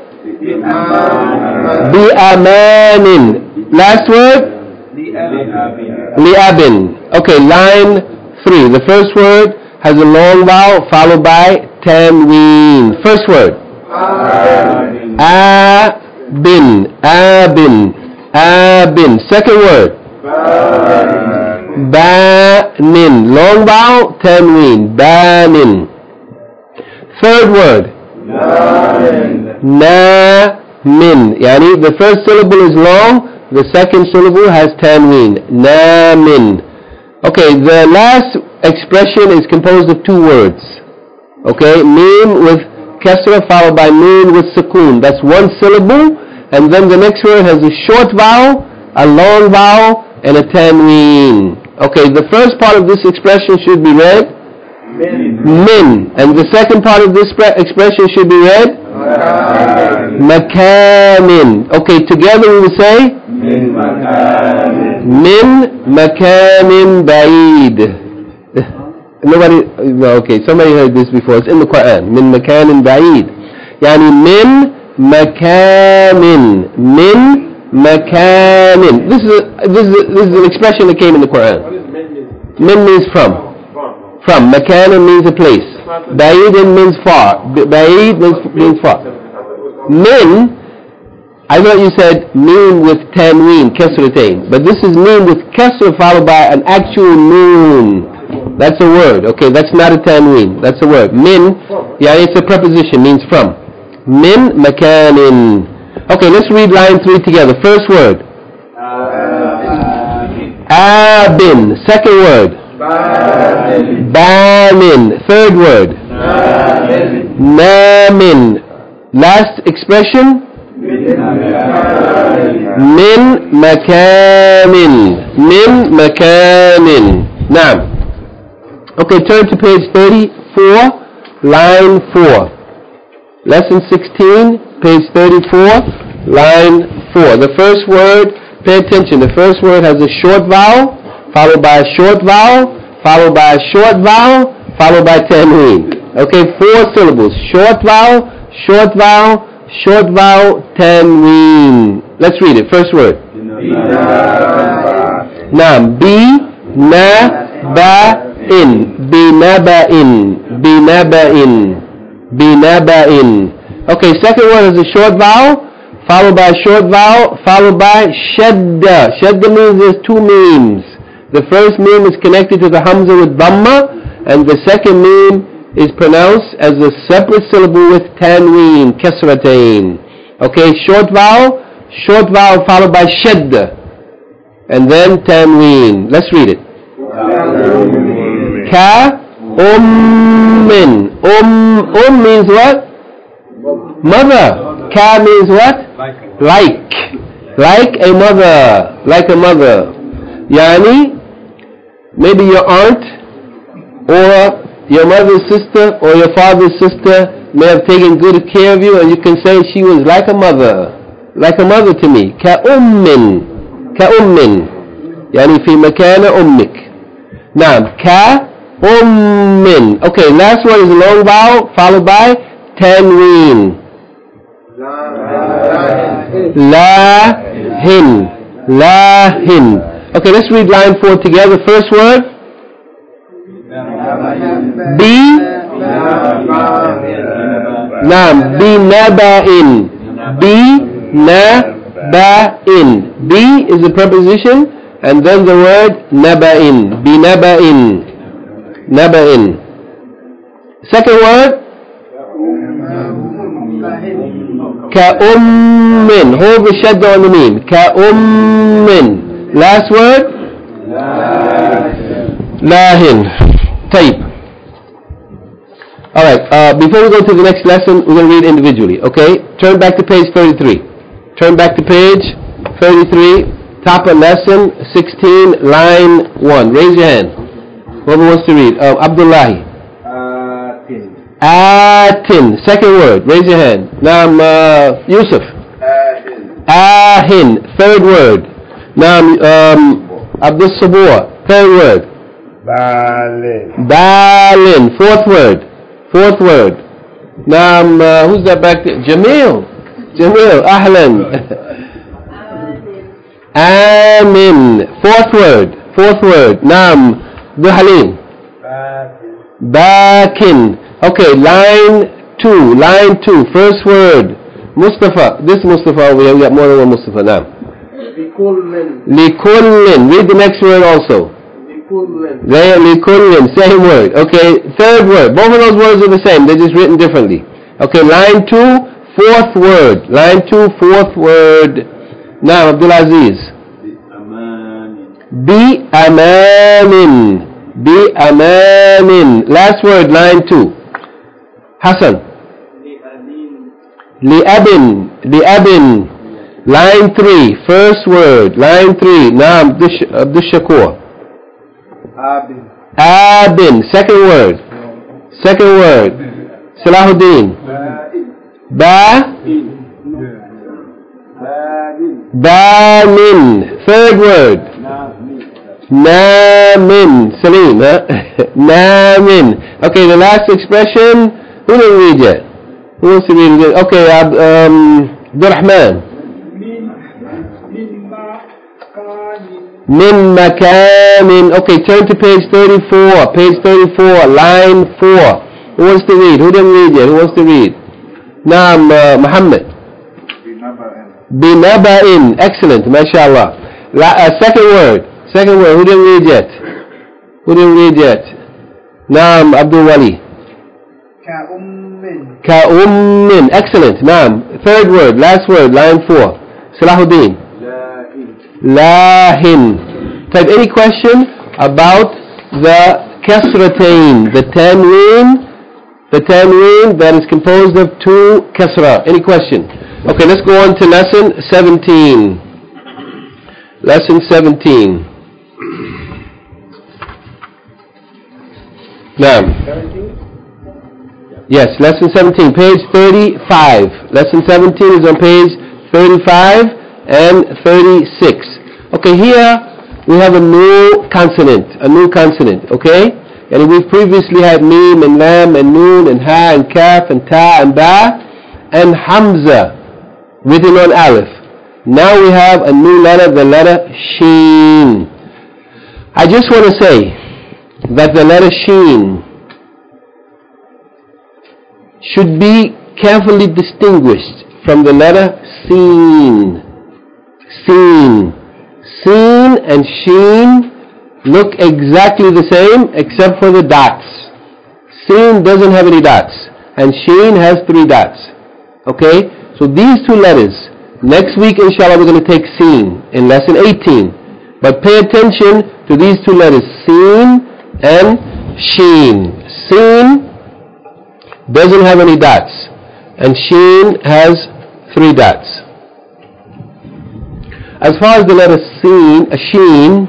A: بأمان. Last word? لأب. Okay, line three. The first word has a long vowel followed by tanween. First word. Abin. Abin. Abin. Second word. Banin. Long vowel, tanween. Banin. Third word. Namin. Yani the first syllable is long, the second syllable has tanween. Namin. Okay, the last expression is composed of two words. Okay, mim with kasra followed by noon with sukoon. That's one syllable, and then the next word has a short vowel, a long vowel, and a tanween. Okay, the first part of this expression should be read min, min. And the second part of this expression should be read makanin. Okay, together we will say min makanin, min makanin ba'id. Nobody, no, okay, somebody heard this before. It's in the Quran. Min makanin ba'id. Yani min makanin. Min makanin. This is a, this is a, this is an expression that came in the Quran. Min means from. From. Makanin means a place. Ba'idin means far. Ba'id means, means far. Min, I thought you said min with tanween, kasratain. But this is min with kasra followed by an actual noon. That's a word. Okay, that's not a tanween. That's a word. Min, yeah, it's a preposition, means from. Min makanin. Okay, let's read line three together. First word. Abin. Second word. Banin. Third word. Namin. Last expression. Min makanin. Min makanin. Naam. Okay, turn to page thirty-four, line four. Lesson sixteen, page thirty-four, line four. The first word, pay attention, the first word has a short vowel, followed by a short vowel, followed by a short vowel, followed by tanween. Okay, four syllables. Short vowel, short vowel, short vowel, tanween. Let's read it. First word. Naam. Bi, na, ba, in. Binaba'in. Binaba'in. Binaba'in. Okay, second word is a short vowel, followed by a short vowel, followed by shadda. Shadda means there's two memes. The first meme is connected to the hamza with dhamma, and the second meme is pronounced as a separate syllable with tanween, kasratain. Okay, short vowel, short vowel followed by shadda, and then tanween. Let's read it. Ka ummin. Um, um means what? Mother. Ka means what? Like. Like a mother. Like a mother. Yani, maybe your aunt or your mother's sister or your father's sister may have taken good care of you, and you can say she was like a mother. Like a mother to me. Ka ummin. Ka ummin. Yani fi makana ummik. Naam. Ka ummin. Okay, last one is a long vowel followed by tanween. Lahin. Lahin. Okay, let's read line four together. First word. Bi. Naam. Binaba'in. Binaba'in. Bi is a preposition, and then the word naba'in. Binaba'in. Naba'in. Second word. Ka'ummin. Hold the shadda on the meme. Ka'ummin. Last word. Lahin. Taib. Alright, uh, before we go to the next lesson, we're going to read individually, okay? Turn back to page thirty-three. Turn back to page thirty-three. top of lesson sixteen, line one. Raise your hand. Whoever wants to read. Uh, Abdullahi.
B: Atin.
A: Atin. Second word. Raise your hand. Naam, uh, Yusuf.
B: Ahin.
A: Ahin. Third word. Naam, um, Abdul Sabur. Third word.
B: Balin.
A: Balin. Fourth word. Fourth word. Naam, uh, who's that back there? Jamil. Jamil. Ahlan. Amin. Fourth word. Fourth word. Naam, Duhalin. Bakin. Okay, line two. Line two. First word. Mustafa. This Mustafa over here. We got more than one Mustafa now.
B: Likullin.
A: Likullin. Read the next word also.
B: Likullin.
A: There, likullin. Same word. Okay, third word. Both of those words are the same. They're just written differently. Okay, line two. Fourth word. Line two. Fourth word. Now, Abdulaziz. Bi amanin. Bi amanin. Last word, line two. Hassan. Li abin. Li abin. Line three. First word. Line three. Naam, Abdul Shakur.
B: Abin.
A: Abin. Second word. Second word. Salahuddin. Ba. Banin. Third word. Namin. Salim, huh? Namin. Okay, the last expression. Who didn't read yet? Who wants to read it? Okay, um, Abdurrahman. Min makanin. Okay, turn to page thirty-four. Page thirty-four, line four. Who wants to read? Who didn't read yet? Who wants to read? Naam, uh, Muhammad. Binaba'in. Excellent, mashallah. La, uh, second word. Second word. Who didn't read yet? Who didn't read yet? Naam, Abdul Wali.
B: Ka'ummin.
A: Ka'ummin. Excellent. Naam. Third word. Last word. Line four. Salahuddin. Lahin. Type any question about the kasratain, the tanween, the tanween that is composed of two kasra. Any question? Okay, let's go on to lesson seventeen. Lesson seventeen. Now, yes, lesson seventeen, page thirty-five. Lesson seventeen is on page thirty-five and thirty-six. Okay, here we have a new consonant, a new consonant, okay? And we've previously had mim and lam and noon and ha and kaf and ta and ba and hamza written on alif. Now we have a new letter, the letter sheen. I just want to say that the letter sheen should be carefully distinguished from the letter seen. Seen. Seen and sheen look exactly the same except for the dots. Seen doesn't have any dots and sheen has three dots. Okay? So these two letters, next week inshallah we're going to take seen in lesson eighteen. But pay attention to these two letters, seen and sheen. Seen doesn't have any dots and sheen has three dots. As far as the letter seen, a sheen,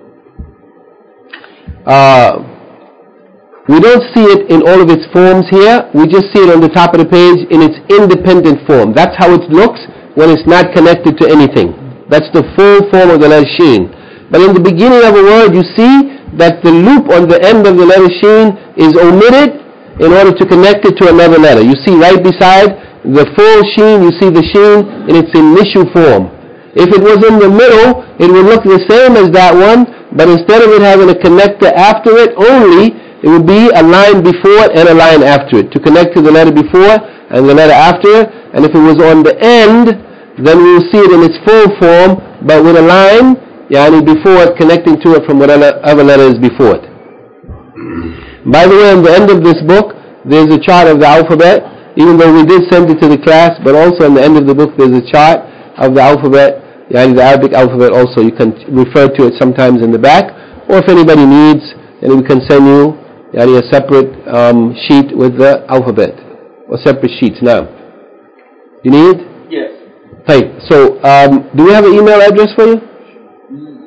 A: uh, we don't see it in all of its forms here. We just see it on the top of the page in its independent form. That's how it looks when it's not connected to anything. That's the full form of the letter sheen. But in the beginning of a word, you see that the loop on the end of the letter sheen is omitted in order to connect it to another letter. You see right beside the full sheen, you see the sheen in its initial form. If it was in the middle, it would look the same as that one, but instead of it having a connector after it only, it would be a line before it and a line after it to connect to the letter before and the letter after it. And if it was on the end, then we will see it in its full form, but with a line, yani before it, connecting to it from whatever other letter is before it. By the way, on the end of this book, there's a chart of the alphabet, even though we did send it to the class, but also on the end of the book there's a chart of the alphabet, yani the Arabic alphabet also. You can refer to it sometimes in the back, or if anybody needs, then we can send you yani a separate um, sheet with the alphabet, or separate sheets now. You need?
B: Yes.
A: Hey, so um, do we have an email address for you?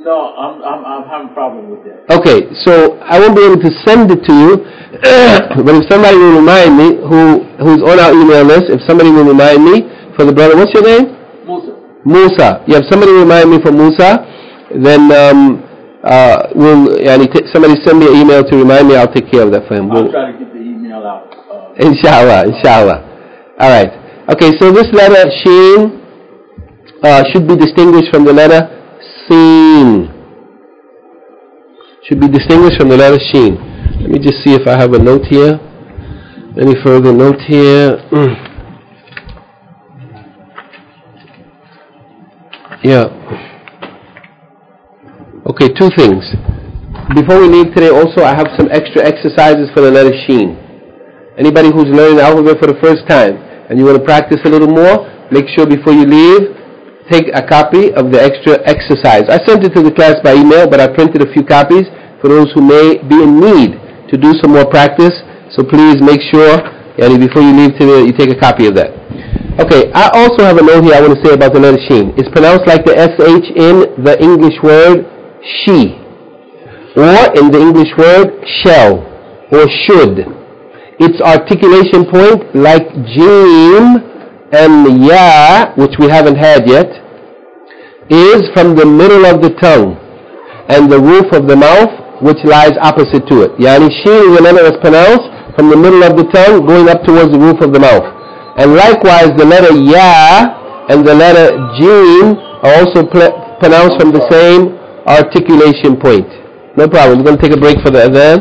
C: No, I'm, I'm, I'm having a problem with that.
A: Okay, so I won't be able to send it to you, but if somebody will remind me, who who's on our email list, if somebody will remind me for the brother, what's your name?
C: Musa.
A: Musa. Yeah, if somebody remind me for Musa, then um, uh, we'll, yani, t- somebody send me an email to remind me, I'll take care of that for him.
C: I'll
A: we'll,
C: try to get the email out. Uh,
A: inshallah, inshallah. All right. Okay, so this letter, Sheen, uh, should be distinguished from the letter Seen. Should be distinguished from the letter Sheen. Let me just see if I have a note here. Any further note here? Mm. Yeah. Okay, two things. Before we leave today, also I have some extra exercises for the letter Sheen. Anybody who's learning the alphabet for the first time and you want to practice a little more, make sure before you leave, take a copy of the extra exercise. I sent it to the class by email, but I printed a few copies for those who may be in need to do some more practice. So please make sure, yani, before you leave today, you take a copy of that. Okay, I also have a note here I want to say about the letter Sheen. It's pronounced like the S H in the English word she, or in the English word shall, or should. Its articulation point, like Jim and Ya, which we haven't had yet, is from the middle of the tongue and the roof of the mouth, which lies opposite to it. Yani Sheen is a letter that's pronounced from the middle of the tongue going up towards the roof of the mouth. And likewise, the letter Ya and the letter Jim are also pl- pronounced from the same articulation point. No problem. We're going to take a break for the adhan.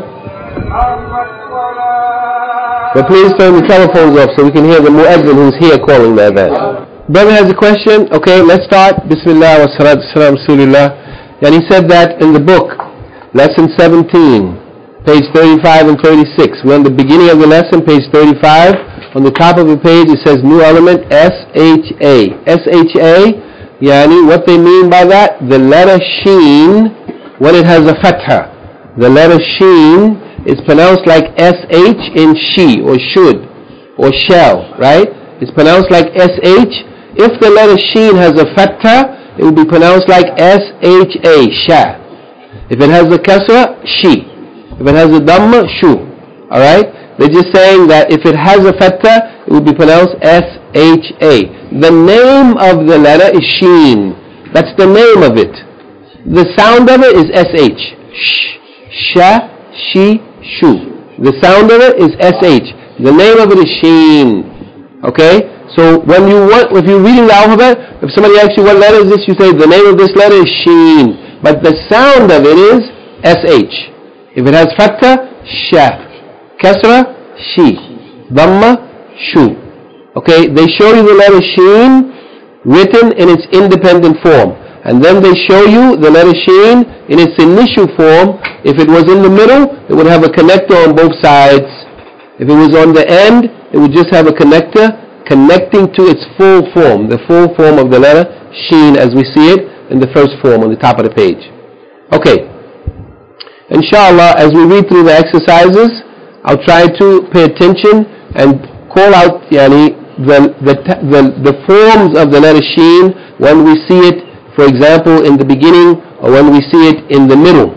A: But please turn the telephones off so we can hear the muezzin who's here calling the adhan. Brother has a question. Okay, let's start. Bismillah wa salatu salam rasulillah. And he said that in the book, lesson seventeen, page thirty-five and thirty-six. We're on the beginning of the lesson, page thirty-five. On the top of the page it says new element S H A. S H A, yani what they mean by that? The letter Sheen, when it has a fatha. The letter Sheen is pronounced like S H in she, or should, or shall, right? It's pronounced like S H. If the letter Sheen has a fatha, it will be pronounced like S H A, sha. If it has a kasra, she. If it has a dhamma, shu. Alright? They're just saying that if it has a fatha, it will be pronounced S H A. The name of the letter is Sheen. That's the name of it. The sound of it is S H. Sh, sha, she, shu. The sound of it is S H. The name of it is Sheen. Okay? So when you want, if you're reading the alphabet, if somebody asks you what letter is this, you say the name of this letter is Sheen. But the sound of it is S H. If it has fatha, sha. Kasra, she. Dhamma, shu. Okay, they show you the letter Sheen written in its independent form. And then they show you the letter Sheen in its initial form. If it was in the middle, it would have a connector on both sides. If it was on the end, it would just have a connector connecting to its full form, the full form of the letter Sheen as we see it in the first form on the top of the page. Okay. Inshallah, as we read through the exercises, I'll try to pay attention and call out yani, the, the, the, the forms of the letter Sheen when we see it, for example, in the beginning, or when we see it in the middle.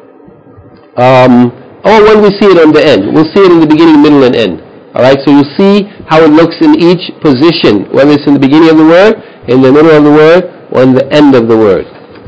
A: Um, or when we see it on the end. We'll see it in the beginning, middle, and end. Alright, so you see how it looks in each position, whether it's in the beginning of the word, in the middle of the word, or in the end of the word.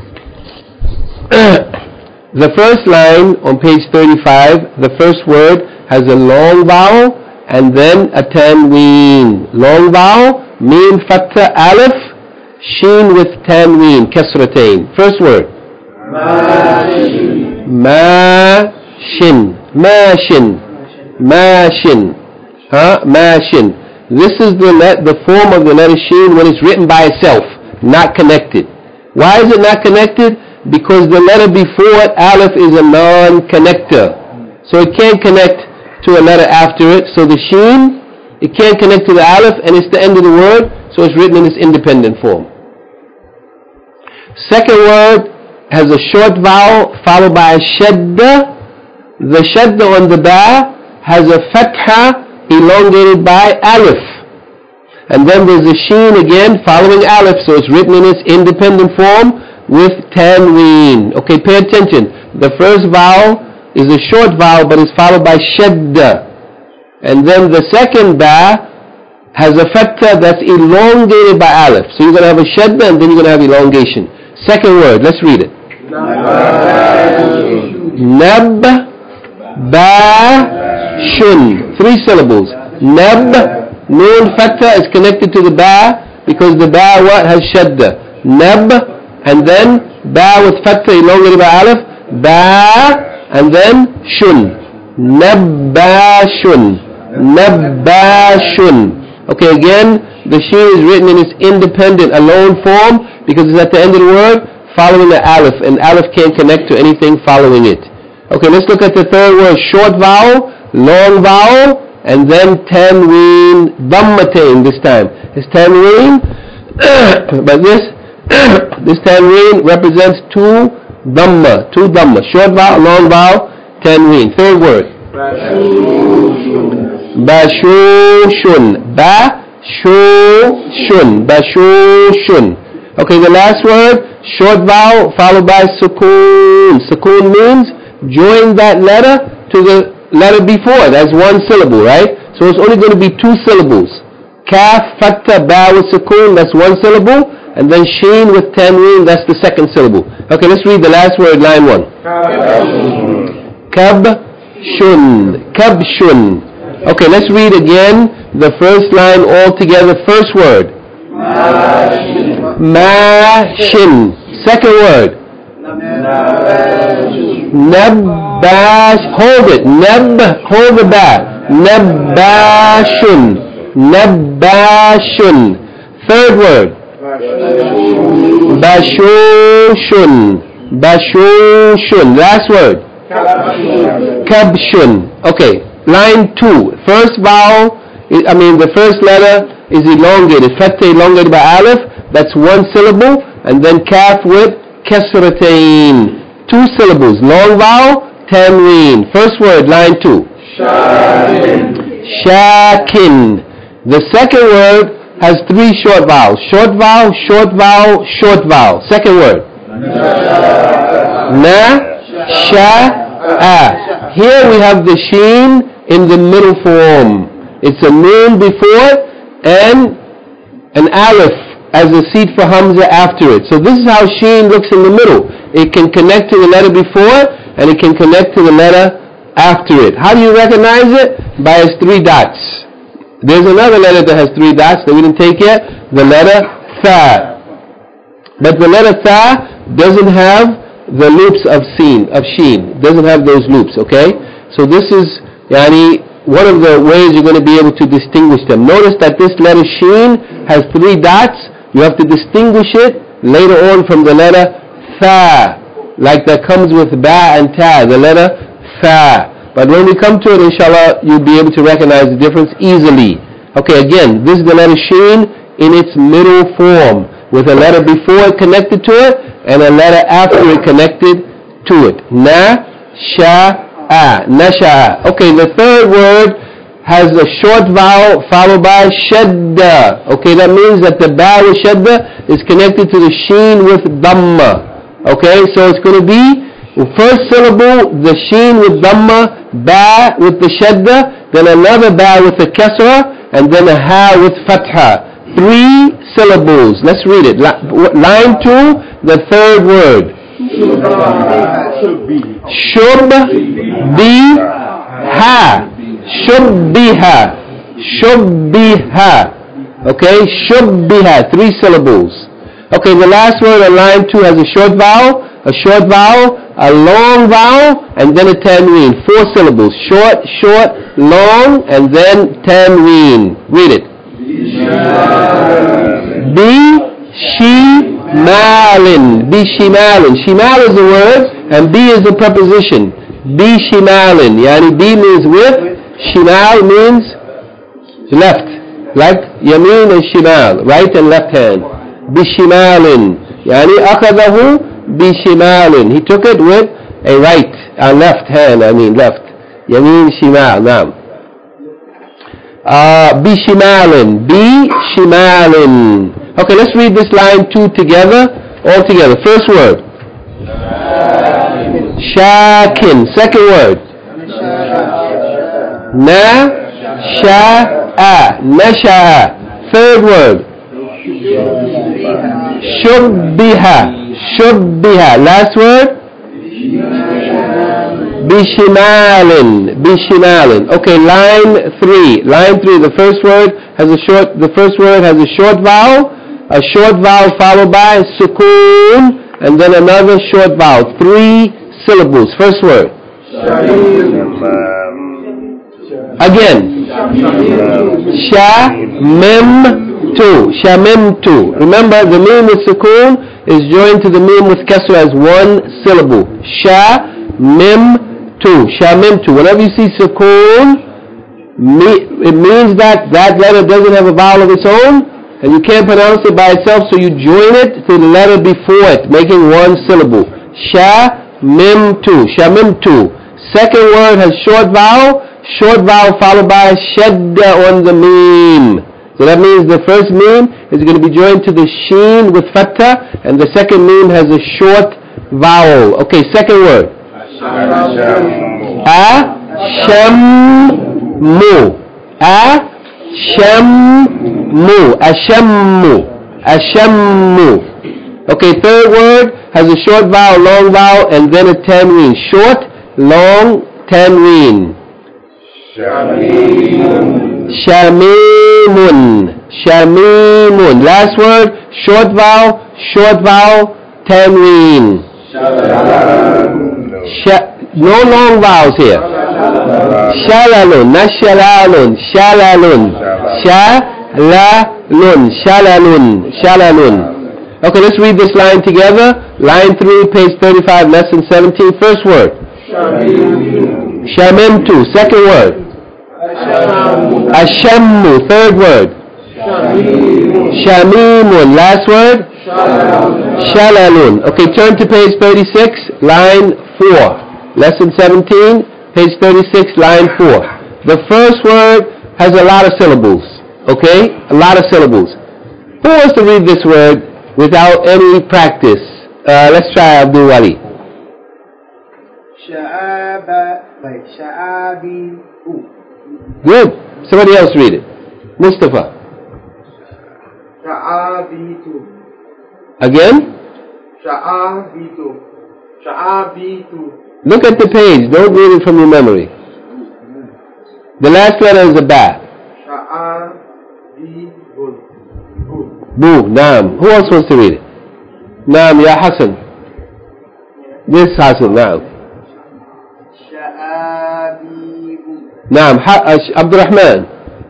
A: The first line on page thirty-five, the first word has a long vowel and then a tanween. Long vowel, meen fatha alif, sheen with tanween, kasratain. First word. Mashin. Mashin. Mashin. Mashin. Huh? Mashin. This is the let, the form of the letter Sheen when it's written by itself, not connected. Why is it not connected? Because the letter before it, Aleph, is a non-connector. So it can't connect to a letter after it. So the Sheen, it can't connect to the Aleph, and it's the end of the word, so it's written in its independent form. Second word has a short vowel followed by a shadda. The shadda on the ba has a fatha elongated by Aleph. And then there's a Sheen again following Aleph, so it's written in its independent form. with tanween. Okay, pay attention. The first vowel is a short vowel, but it's followed by shadda. And then the second ba has a fatha that's elongated by alif. So you're going to have a shadda and then you're going to have elongation. Second word, let's read it. Nab ba shun. Three syllables. Nab, noon fatha is connected to the ba because the ba what has shadda. Nab, and then ba with fatha elongated by alif. Ba, and then shun. Nabbashun. Nabbashun. Okay, again, the sheen is written in its independent, alone form because it's at the end of the word following the alif, and alif can't connect to anything following it. Okay, let's look at the third word. Short vowel, long vowel, and then tanween, dhammatain this time. It's tanween, but this, this tanween represents two dhamma, two dhamma. Short vowel, long vowel, tanween. Third word. Bashushun. Bashushun. Bashushun. Okay, the last word, short vowel followed by sukoon. Sukoon means join that letter to the letter before. That's one syllable, right? So it's only going to be two syllables. Kaf, fatha, ba with sukoon, that's one syllable. And then sheen with tanween, that's the second syllable. Okay, let's read the last word, line one. Kabshun. Kabshun. Okay, let's read again the first line all together. First word. Mashin. Second word. Nabbash. Hold it. Nab. Hold the ba. Nabbashun. Nabbashun. Third word. Bashushun. Bashushun. Last word. Kabshun. Okay. Line two. First vowel, I mean the first letter is elongated. Fatha elongated by alif. That's one syllable. And then kaf with kasratain. Two syllables. Long vowel, tanween. First word, line two. Shakin. Shakin. The second word has three short vowels. Short vowel, short vowel, short vowel. Second word. Na, sha, a. Here we have the sheen in the middle form. It's a noon before and an alif as a seat for hamza after it. So this is how sheen looks in the middle. It can connect to the letter before and it can connect to the letter after it. How do you recognize it? By its three dots. There's another letter that has three dots that we didn't take yet. The letter tha. But the letter tha doesn't have the loops of sheen, of sheen. Doesn't have those loops, okay? So this is Yani, one of the ways you're going to be able to distinguish them. Notice that this letter sheen has three dots. You have to distinguish it later on from the letter tha, like that comes with ba and ta, the letter tha. But when we come to it, inshallah, you'll be able to recognize the difference easily. Okay, again, this is the letter sheen in its middle form, with a letter before it connected to it, and a letter after it connected to it. Na, sha, Ah, nasha'a. Okay, the third word has a short vowel followed by shadda. Okay, that means that the ba with shadda is connected to the sheen with dhamma. Okay, so it's going to be first syllable, the sheen with dhamma, ba with the shadda, then another ba with the kasra, and then a ha with fatha. Three syllables. Let's read it. Line two, the third word. Shubbiha. Shubbiha. Shubbiha. Okay, shubbiha. Three syllables. Okay, the last word on line two has a short vowel, a short vowel, a long vowel, and then a tanween. Four syllables. Short, short, long, and then tanween. Read it. Bi, she, Malin. Bi shimalin. Shimal is a word and bi is a preposition. Bi shimalin. Yani bi means with, shimal means left. Like yamin and shimal, right and left hand. Bi shimalin. Yani akhadahu bi shimalin. He took it with a right, a left hand, I mean left. Yamin shimal, naam. Uh, bi shimalin. Bi shimalin. Okay, let's read this line two together. All together. First word. Shakin. Second word. Na. Sha'a. Nasha'a. Third word. Shubbiha. Shubbiha. Last word. Bishimalin. Bishimalin. Okay, line three. Line three. The first word has a short. The first word has a short vowel. A short vowel followed by sukoon, and then another short vowel. Three syllables. First word. Again. Shamimtu. Shamimtu. Remember, the mim with sukoon is joined to the mim with kasra as one syllable. Shamimtu. Shamimtu. Whenever you see sukoon, it means that that letter doesn't have a vowel of its own, and you can't pronounce it by itself, so you join it to the letter before it, making one syllable. Shamimtu. Shamimtu. Second word has short vowel. Short vowel followed by shadda on the mim. So that means the first mim is going to be joined to the sheen with fatta, and the second mim has a short vowel. Okay, second word. Ashammu. Ashammu. Ashammu. Ashammu. Okay, third word has a short vowel, long vowel, and then a tanween. Short, long, tanween. Shamimun. Shamimun. Shamimun. Last word, short vowel, short vowel, tanween. Sha- no long vowels here. Shalalun, not shalalun, shalalun. Shalalun, shalalun, shalalun. Okay, let's read this line together. Line three, page thirty-five, lesson seventeen. First word. Shamimtu. Second word. Ashammu. Third word. Shamimun. Last word. Shalalun. Okay, turn to page thirty-six, line four. Lesson seventeen, page thirty-six, line four. The first word has a lot of syllables. Okay? A lot of syllables. Who wants to read this word without any practice? Uh, let's try Abdul Wali.
B: Sha'aba, like Sha'abi.
A: Good. Somebody else read it. Mustafa.
B: Sha'abitu.
A: Again?
B: Sha'abitu. Sha'abitu.
A: Look at the page. Don't read it from your memory. The last letter is a ba.
B: Sha'abitu.
A: Boo. Naam. Who else wants to read it? Naam, Ya Hassan. This Hassan, naam.
B: Sha'abibu.
A: Naam. Ha- uh, Abdul Rahman.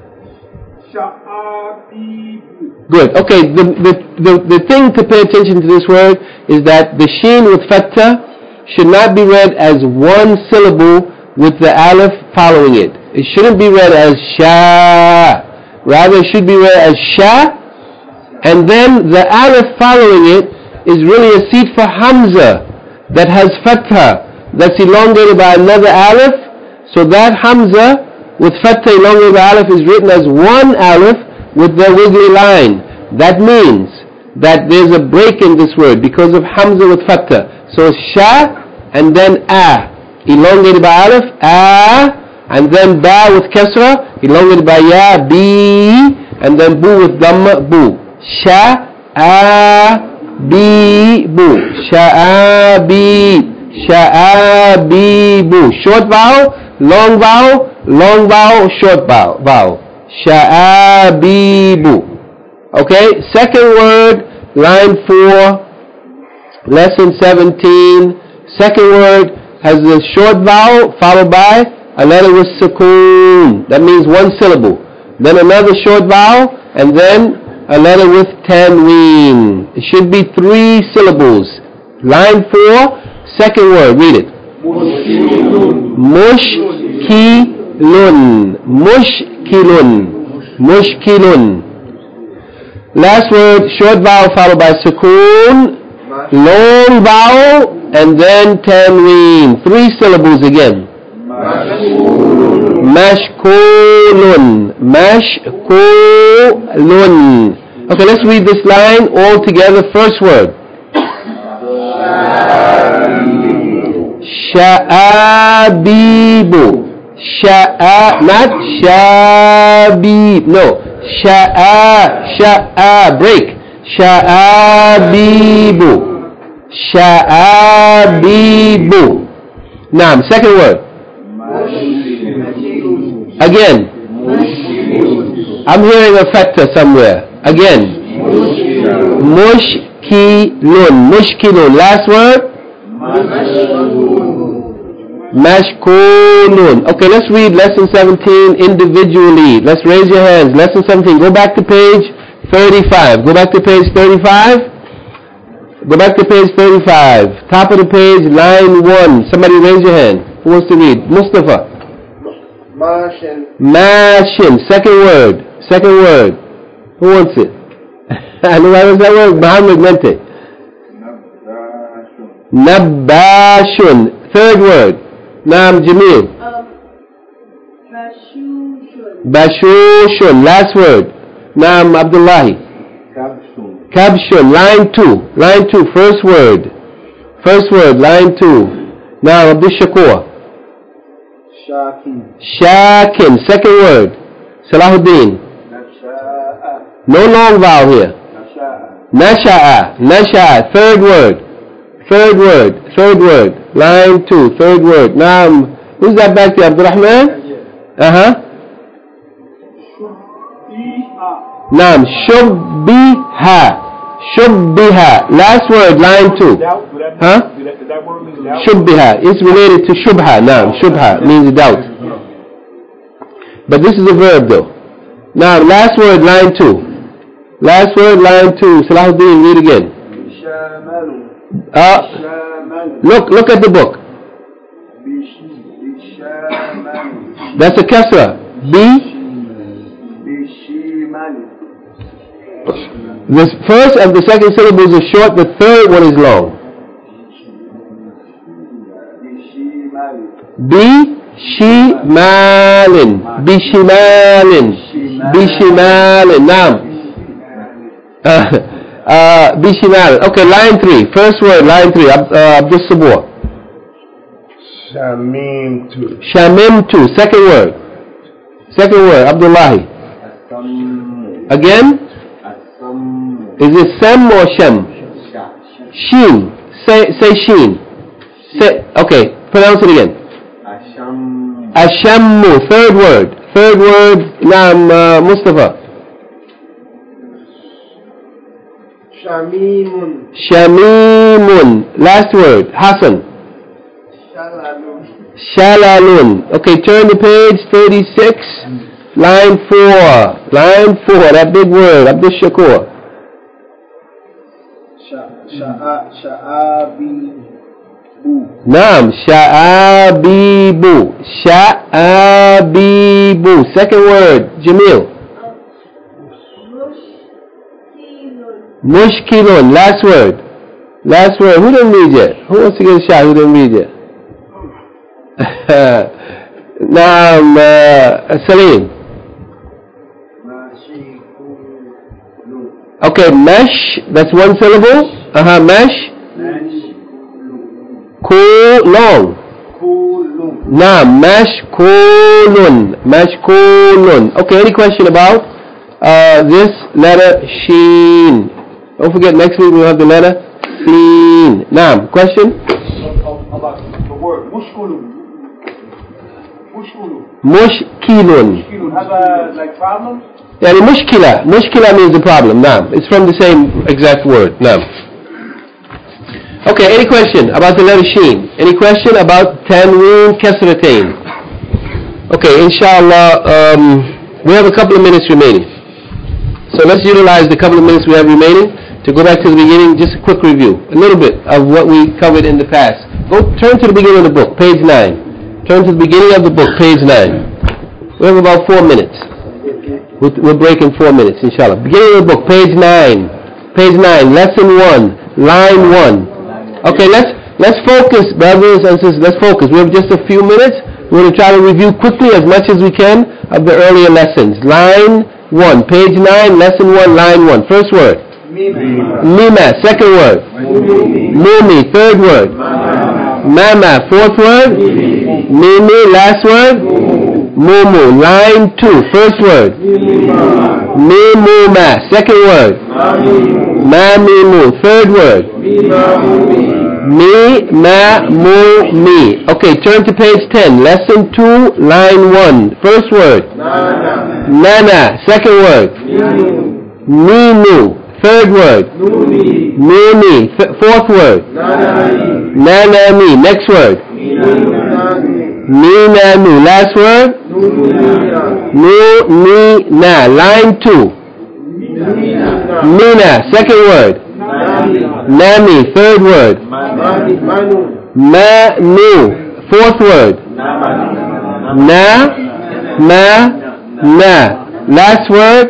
B: Sha'abibu.
A: Good. Okay, the, the, the, the thing to pay attention to this word is that the sheen with fatta should not be read as one syllable with the aleph following it. It shouldn't be read as sha. Rather, it should be read as sha, and then the aleph following it is really a seat for hamza that has fatta, that's elongated by another aleph. So that hamza with fatta elongated by aleph is written as one aleph with the wiggly line. That means that there's a break in this word because of hamza with fatta. So sha and then a, elongated by aleph, a, and then ba with kasra, elongated by ya, b, and then bu with dhamma, bu. Sha, a, b, bu. Sha, a, b, sha, a, b, bu. Short vowel, long vowel, long vowel, short vowel. vowel. Sha, a, b, bu. Okay, second word, line four, lesson seventeen. Second word has a short vowel followed by a letter with sukoon. That means one syllable. Then another short vowel, and then a letter with tanween. It should be three syllables. Line four, second word, read it. Mushkilun. Mushkilun. Mushkilun. Last word, short vowel followed by sukoon, long vowel, and then tanween. Three syllables again. Mashkulun. Mashkulun. Okay, let's read this line all together. First word. Sha'abibu. Sha'a, not shabib. No. Sha'a, sha'a, break. Sha'abibu. Sha'abibu. Naam, second word. Again. I'm hearing a factor somewhere. Again. Mushkilun. Mushkilun. Last word. Mashkulun. Okay, let's read lesson seventeen individually. Let's raise your hands. Lesson seventeen. Go back to page thirty-five. Go back to page thirty-five. Go back to page thirty-five. Top of the page, line one. Somebody raise your hand. Who wants to read? Mustafa.
B: Mashin.
A: Mashin. Second word. Second word. Who wants it? I know what was that word? Muhammad meant it. Nabbashun. Third word. Naam Jamil.
D: Um, Bashushun.
A: Bashushun. Last word. Naam Abdullahi.
B: Kabshun.
A: Kabshun. Line two. Line two. First word. First word. Line two. Now Abdul Shakur.
B: Shakin.
A: Shakin. Second word. Salahuddin.
B: Nasha'a.
A: No long vowel here.
B: Nasha'a.
A: Nasha'a. Nasha'a. Third word. Third word. Third word. Line two. Third word. Now, who's that back there? Abdul Rahman? Uh-huh. Naam. Shubbiha. Shubbiha. Last word. Line two. Huh? Shubbiha. It's related to shubha. Naam. Shubha means doubt. But this is a verb though. Now, last word. Line two. Last word. Line two. Salahuddin, read again.
B: Shamalu.
A: Uh, look, look at the book. That's a kasra. B. The first and the second syllables are short. The third one is long. B. Shimalin. Bishimalin. Bishimalin. Now. Uh, Uh, Bishimal. Okay, line three. First word, line three. Ab, uh, Abdul Sabur.
B: Shamimtu.
A: Shamimtu. Second word. Second word, Abdullahi. Again? Is it Sam or Shem? Sheen. Say, say Sheen. Say, okay, pronounce it again. Ashammu. Third word. Third word, Naam uh, Mustafa.
B: Shamimun.
A: Shamimun. Last word. Hassan.
B: Shalalun.
A: Shalalun. Okay, turn to page thirty-six. Line four. Line four. That big word. Abdul Shakur.
B: Sha'a. Sha'abibu.
A: Naam. Sha'abibu. Sha'abibu. Second word. Jamil. Mushkilun. Last word. Last word. Who didn't read yet? Who wants to get a shot? Who didn't read yet? Now, uh, Salim. Okay, mesh. That's one syllable. Uh huh. Mesh. Cool. Long. Now, mesh. Kulun. Mesh. Kulun. Okay. Any question about uh, this letter? Sheen. Don't forget, next week we'll have the letter Seen. Naam, question?
B: About the word mushkulun. Mushkulun.
A: Mushkilun.
B: Mushkulun. Have a, like, problem?
A: Yeah, the mushkila. Mushkila means a problem. Naam. It's from the same exact word. Naam. Okay, any question about the letter Sheen? Any question about Tanween Kasratain? Okay, inshallah, um, we have a couple of minutes remaining. So let's utilize the couple of minutes we have remaining to go back to the beginning. Just a quick review, a little bit of what we covered in the past. Go turn to the beginning of the book, page nine. Turn to the beginning of the book, page nine. We have about four minutes. We'll, we'll break in four minutes, inshallah. Beginning of the book, page nine. Page nine, lesson one, line one. Okay, let's let's focus, brothers and sisters. Let's focus. We have just a few minutes. We're going to try to review quickly as much as we can of the earlier lessons. Line one, page nine, lesson one, line one. First word. Mima. Second word. Mumi. Third word. Mama, fourth word. Mimi, last word. Mumu, line two, first word. Mimuma, second word. Mamimu, third word. Me, ma, mu, mi. Okay, turn to page ten. Lesson two, line one. First word. Nana, second word. Ninu, third word. Nuni, th- fourth word. Nanani, next word. Ninanu, last word. Nu, ni, na. Line two. Nina, second word. Nami, third word. Manu, fourth word. Na, ma, na. Last word.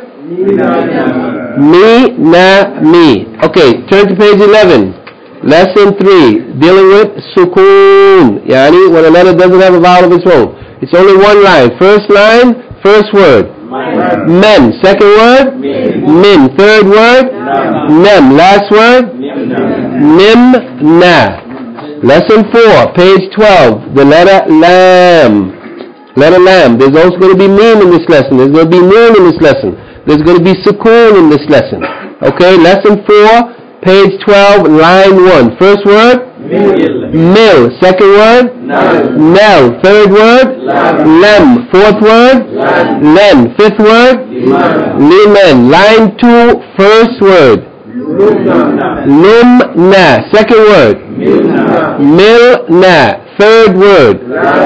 A: Mi, na, mi. Okay, turn to page eleven. Lesson three, dealing with sukoon. Yani, when a letter doesn't have a vowel of its own. It's only one line. First line, first word. Men, second word. Min, third word. Nem, last word. Nim, na. Lesson four, page twelve, the letter lam. Letter lam. There's also going to be mim in this lesson. There's going to be noon in this lesson. There's going to be sukoon in this lesson. Okay, lesson four, page twelve, line one. First word? Mil. Mil. Second word? Nel. Nel. Third word? Lam. Lem. Fourth word? Lam. Len. Fifth word? Liman. Liman. Line two, first word. Lumna. Lumna. Second word? Milna. Milna. Third word?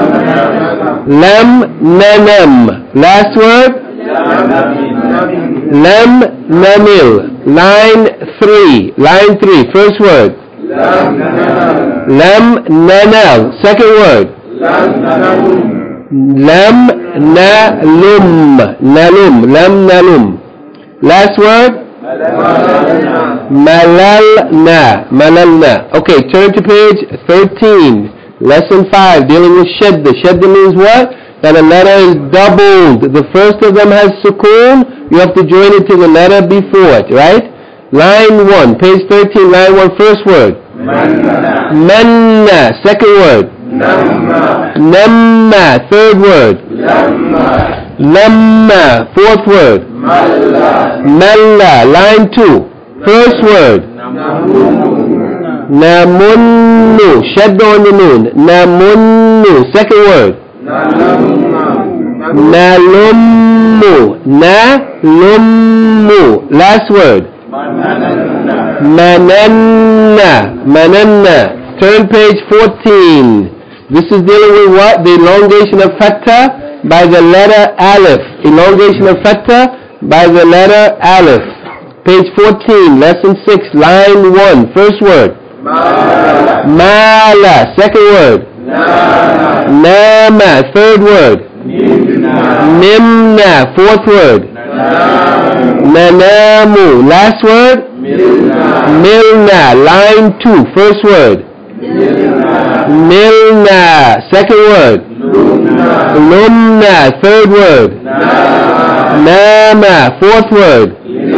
A: Lam. Nanem. Last word? Lam namil. Line three. Line three. First word. Lam nanal. Second word. Lam nalum. Nalum. Lam nalum. Last word. Malalna. Malalna. Okay, turn to page thirteen. Lesson five, dealing with shadda. Shadda means what? That a letter is doubled. The first of them has sukoon. You have to join it to the letter before it, right? Line one, page thirteen, line one, first word. Manna. Manna. Second word. Namma. Namma. Third word. Lamma. Lamma. Fourth word. Malla. Malla. Line two, first word. Namunnu. Shadda on the noon. Namunnu. Second word. Nalummu. Nalummu. Last word. Mananna. Mananna. Turn page fourteen. This is dealing with what? The elongation of fatha by the letter alif. Elongation of fatha by the letter alif. Page fourteen, lesson six, line one. First word. Mala. Mala. Second word. Nama. Nama. Third word. Nimna. Nimna. Fourth word. Nanamu. Nanamu. Last word. Milna. Milna. Line two. First word. Milna. Milna. Second word. Lumna. Lumna. Third word. Nama. Nama. Fourth word.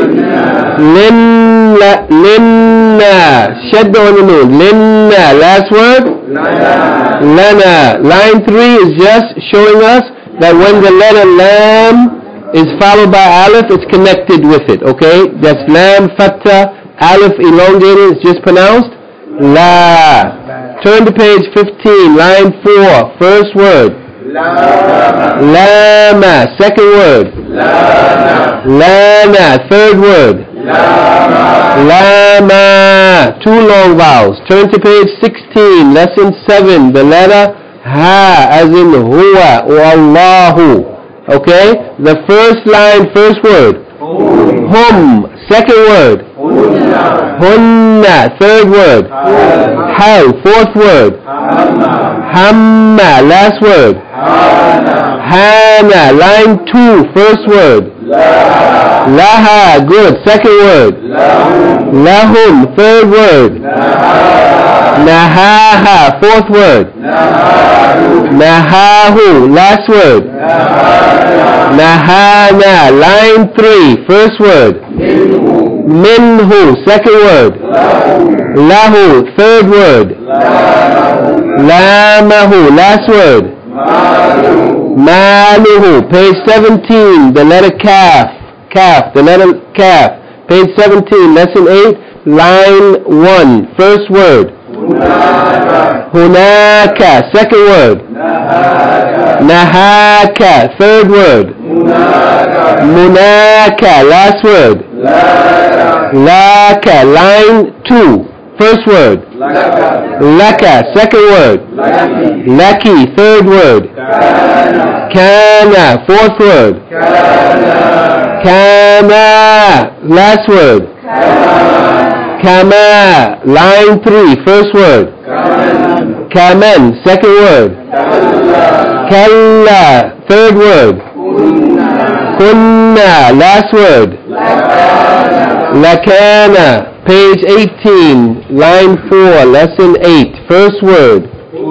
A: Linna. Linna. Shadda on the noon. Linna. Last word? Lana. Lana. Line three is just showing us that when the letter lam is followed by aleph, it's connected with it. Okay? That's lam, fatha, aleph elongated. It's just pronounced la. Turn to page fifteen, line four. First word. Lama. Lama. Second word. Lana. Lana. Third word. Lama. Lama. Two long vowels. Turn to page sixteen, lesson seven. The letter ha, as in huwa or Allahu. Okay? The first line, first word. Hum. Hum. Second word. Hunna. Hunna. Third word. Hal. Fourth word. Hamma. Hamma. Last word. Hana. Hana. Line two. First word. Laha. Laha. Good. Second word. Lahum. Lahum. Third word. Nahaha. Nahaha. Fourth word. Nahahu. Nahahu. Last word. Nahana. Nahana. Line three. First word. Minhu. Minhu. Second word. Lahu. Lahu. Third word. Lahu. Lamahu. Last word. Maluhu. Page seventeen. The letter kaf. Kaf. The letter kaf. Page seventeen. Lesson eight. Line one. First word. Hunaka. Second word. Nahaka. Third word. Munaka. Last word. Laka. Line two. First word. Laka. Second word. Laki. Third word. Kana. Fourth word. Kana. Last word. Kama. Line three. First word. Kaman. Second word. Kalla. Third word. Kunna. Last word. Lakana. Page eighteen. Line four. Lesson eight. First word.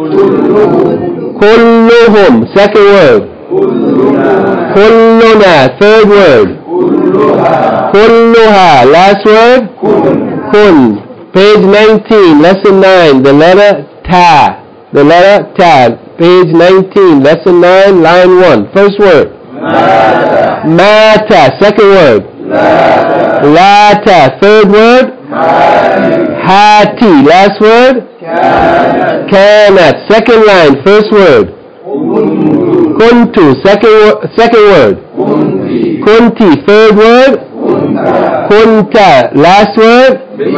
A: Kulluhum. Second word. Kulluna. Third word. Kulluha. Last word. Kun. Page nineteen. Lesson nine. The letter ta. The letter ta. Page nineteen. Lesson nine. Line one. First word. Mata. Mata. Second word. Lata. Lata. Third word. Hati. Last word. Kanat. Kanat. Second line. First word. Kuntu. Kuntu. Second word. Second word. Kunti. Kunti. Third word. Kunta. Kunta. Last word.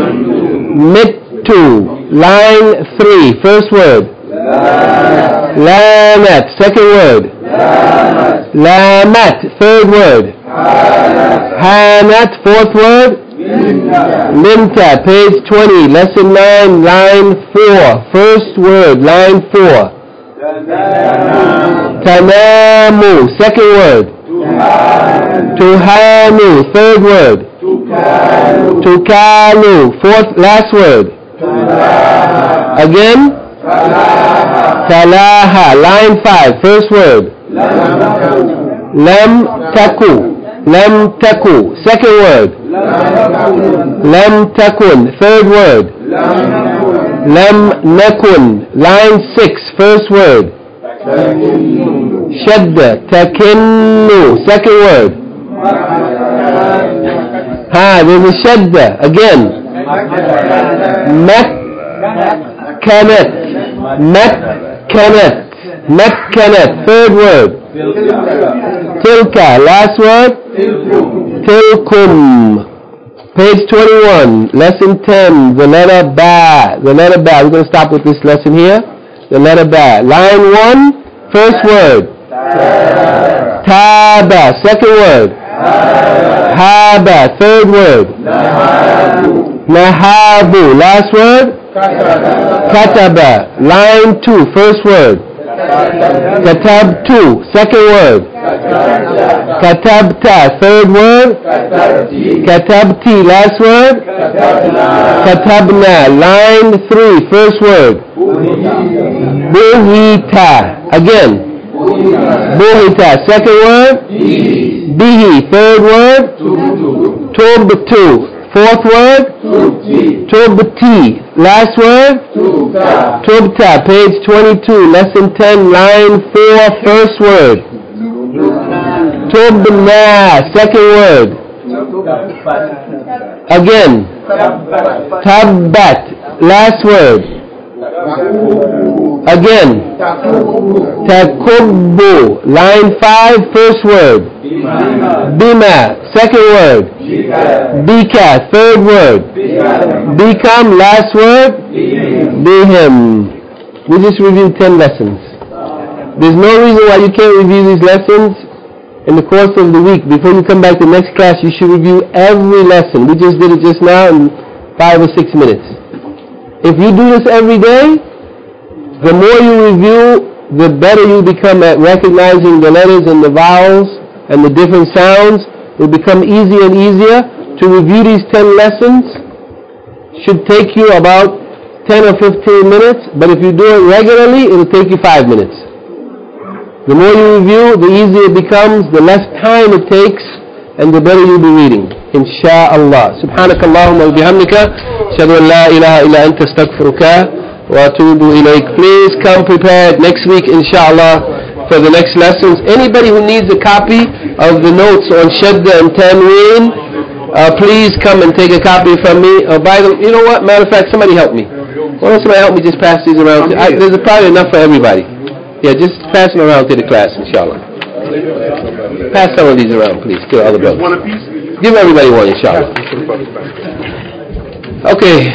A: Mittu. Line three. First word. Lanat. Lanat. Second word. Lamat. Lamat. Third word. Hanat. Hanat. Fourth word. Linta. Linta. Page twenty. Lesson nine. Line four. First word. Line four. Tanamu. Tanamu. Second word. Tuhanu. Tuhanu. Third word. Tukalu. Tukalu. Fourth. Last word. Talaha. Again. Talaha. Talaha. Line five. First word. Lam taku. Lam taku. Lam taku. Second word. Lam takun. Third word. Lam nakun. Line six. First word. Shadda. Takinnu. Second word. Ha, there's a shadda. Again. Makkanat. Makkanat. Makkanat. Third word. Tilka. Last word. Tilkum. Page twenty-one. Lesson ten. The letter ba. The letter ba. We're going to stop with this lesson here. The letter ba. Line one. First word. Taba. Second word. Haba. Third word. Nahabu. Last word. Kataba. Line two. First word. Katabtu. Second word. Katabta. Third word. Katabti. Last word. Katabna. Line three. First word. Buhita. Again. Buhita. Second word. Bihi. Third word. Tubtu. Fourth word. Tubti. Last word. Tubta. Page twenty-two. Lesson ten. Line four. First word. Tubna. Second word. Again. Tabbat. Last word. Again. Takubbu. Line five. First word. Bima. Second word. Bika. Third word. Become. Last word. Bihim. We just reviewed ten lessons. There's no reason why you can't review these lessons in the course of the week. Before you come back to the next class, you should review every lesson. We just did it just now in five or six minutes. If you do this every day, the more you review, the better you become at recognizing the letters and the vowels and the different sounds. It will become easier and easier to review these ten lessons. Should take you about ten or fifteen minutes, but if you do it regularly, it will take you five minutes. The more you review, the easier it becomes, the less time it takes, and the better you'll be reading. Insha'Allah. Subhanakallahumma wa bihamdika. Ashhadu an la ilaha illa anta astaghfiruka وَأَتُوبُ إِلَيْكَ. Please come prepared next week, inshallah, for the next lessons. Anybody who needs a copy of the notes on Shadda and Tanween, uh, please come and take a copy from me. Uh, by the, you know what? Matter of fact, somebody help me. Why don't somebody help me just pass these around? To, I, there's probably enough for everybody. Yeah, just pass them around to the class, inshallah. Pass some of these around, please, to other brothers. Give everybody one, inshallah. Okay.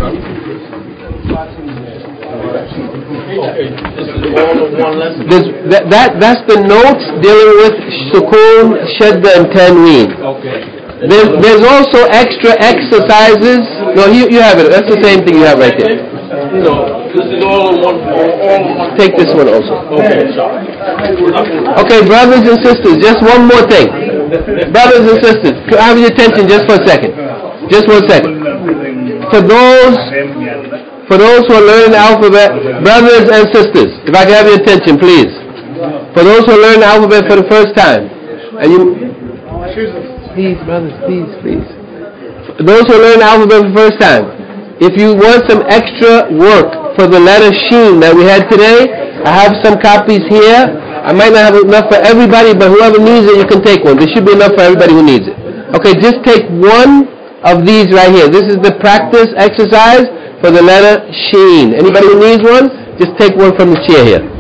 A: This, that, that, that's the notes dealing with Sukoon, Shadda, and Tanween. There's, there's also extra exercises. No, you, you have it. That's the same thing you have right there.
C: No, this is all in one. All in one.
A: Take this one also.
C: Okay, sorry.
A: Okay, brothers and sisters, just one more thing. Brothers and sisters, can I have your attention just for a second? Just one second. For those, for those who are learning the alphabet, brothers and sisters, if I can have your attention, please. For those who are learning the alphabet for the first time, and you, please, brothers, please, please. For those who are learning the alphabet for the first time, if you want some extra work for the letter Sheen that we had today, I have some copies here. I might not have enough for everybody, but whoever needs it, you can take one. There should be enough for everybody who needs it. Okay, just take one of these right here. This is the practice exercise for the letter Sheen. Anybody who needs one, just take one from the chair here.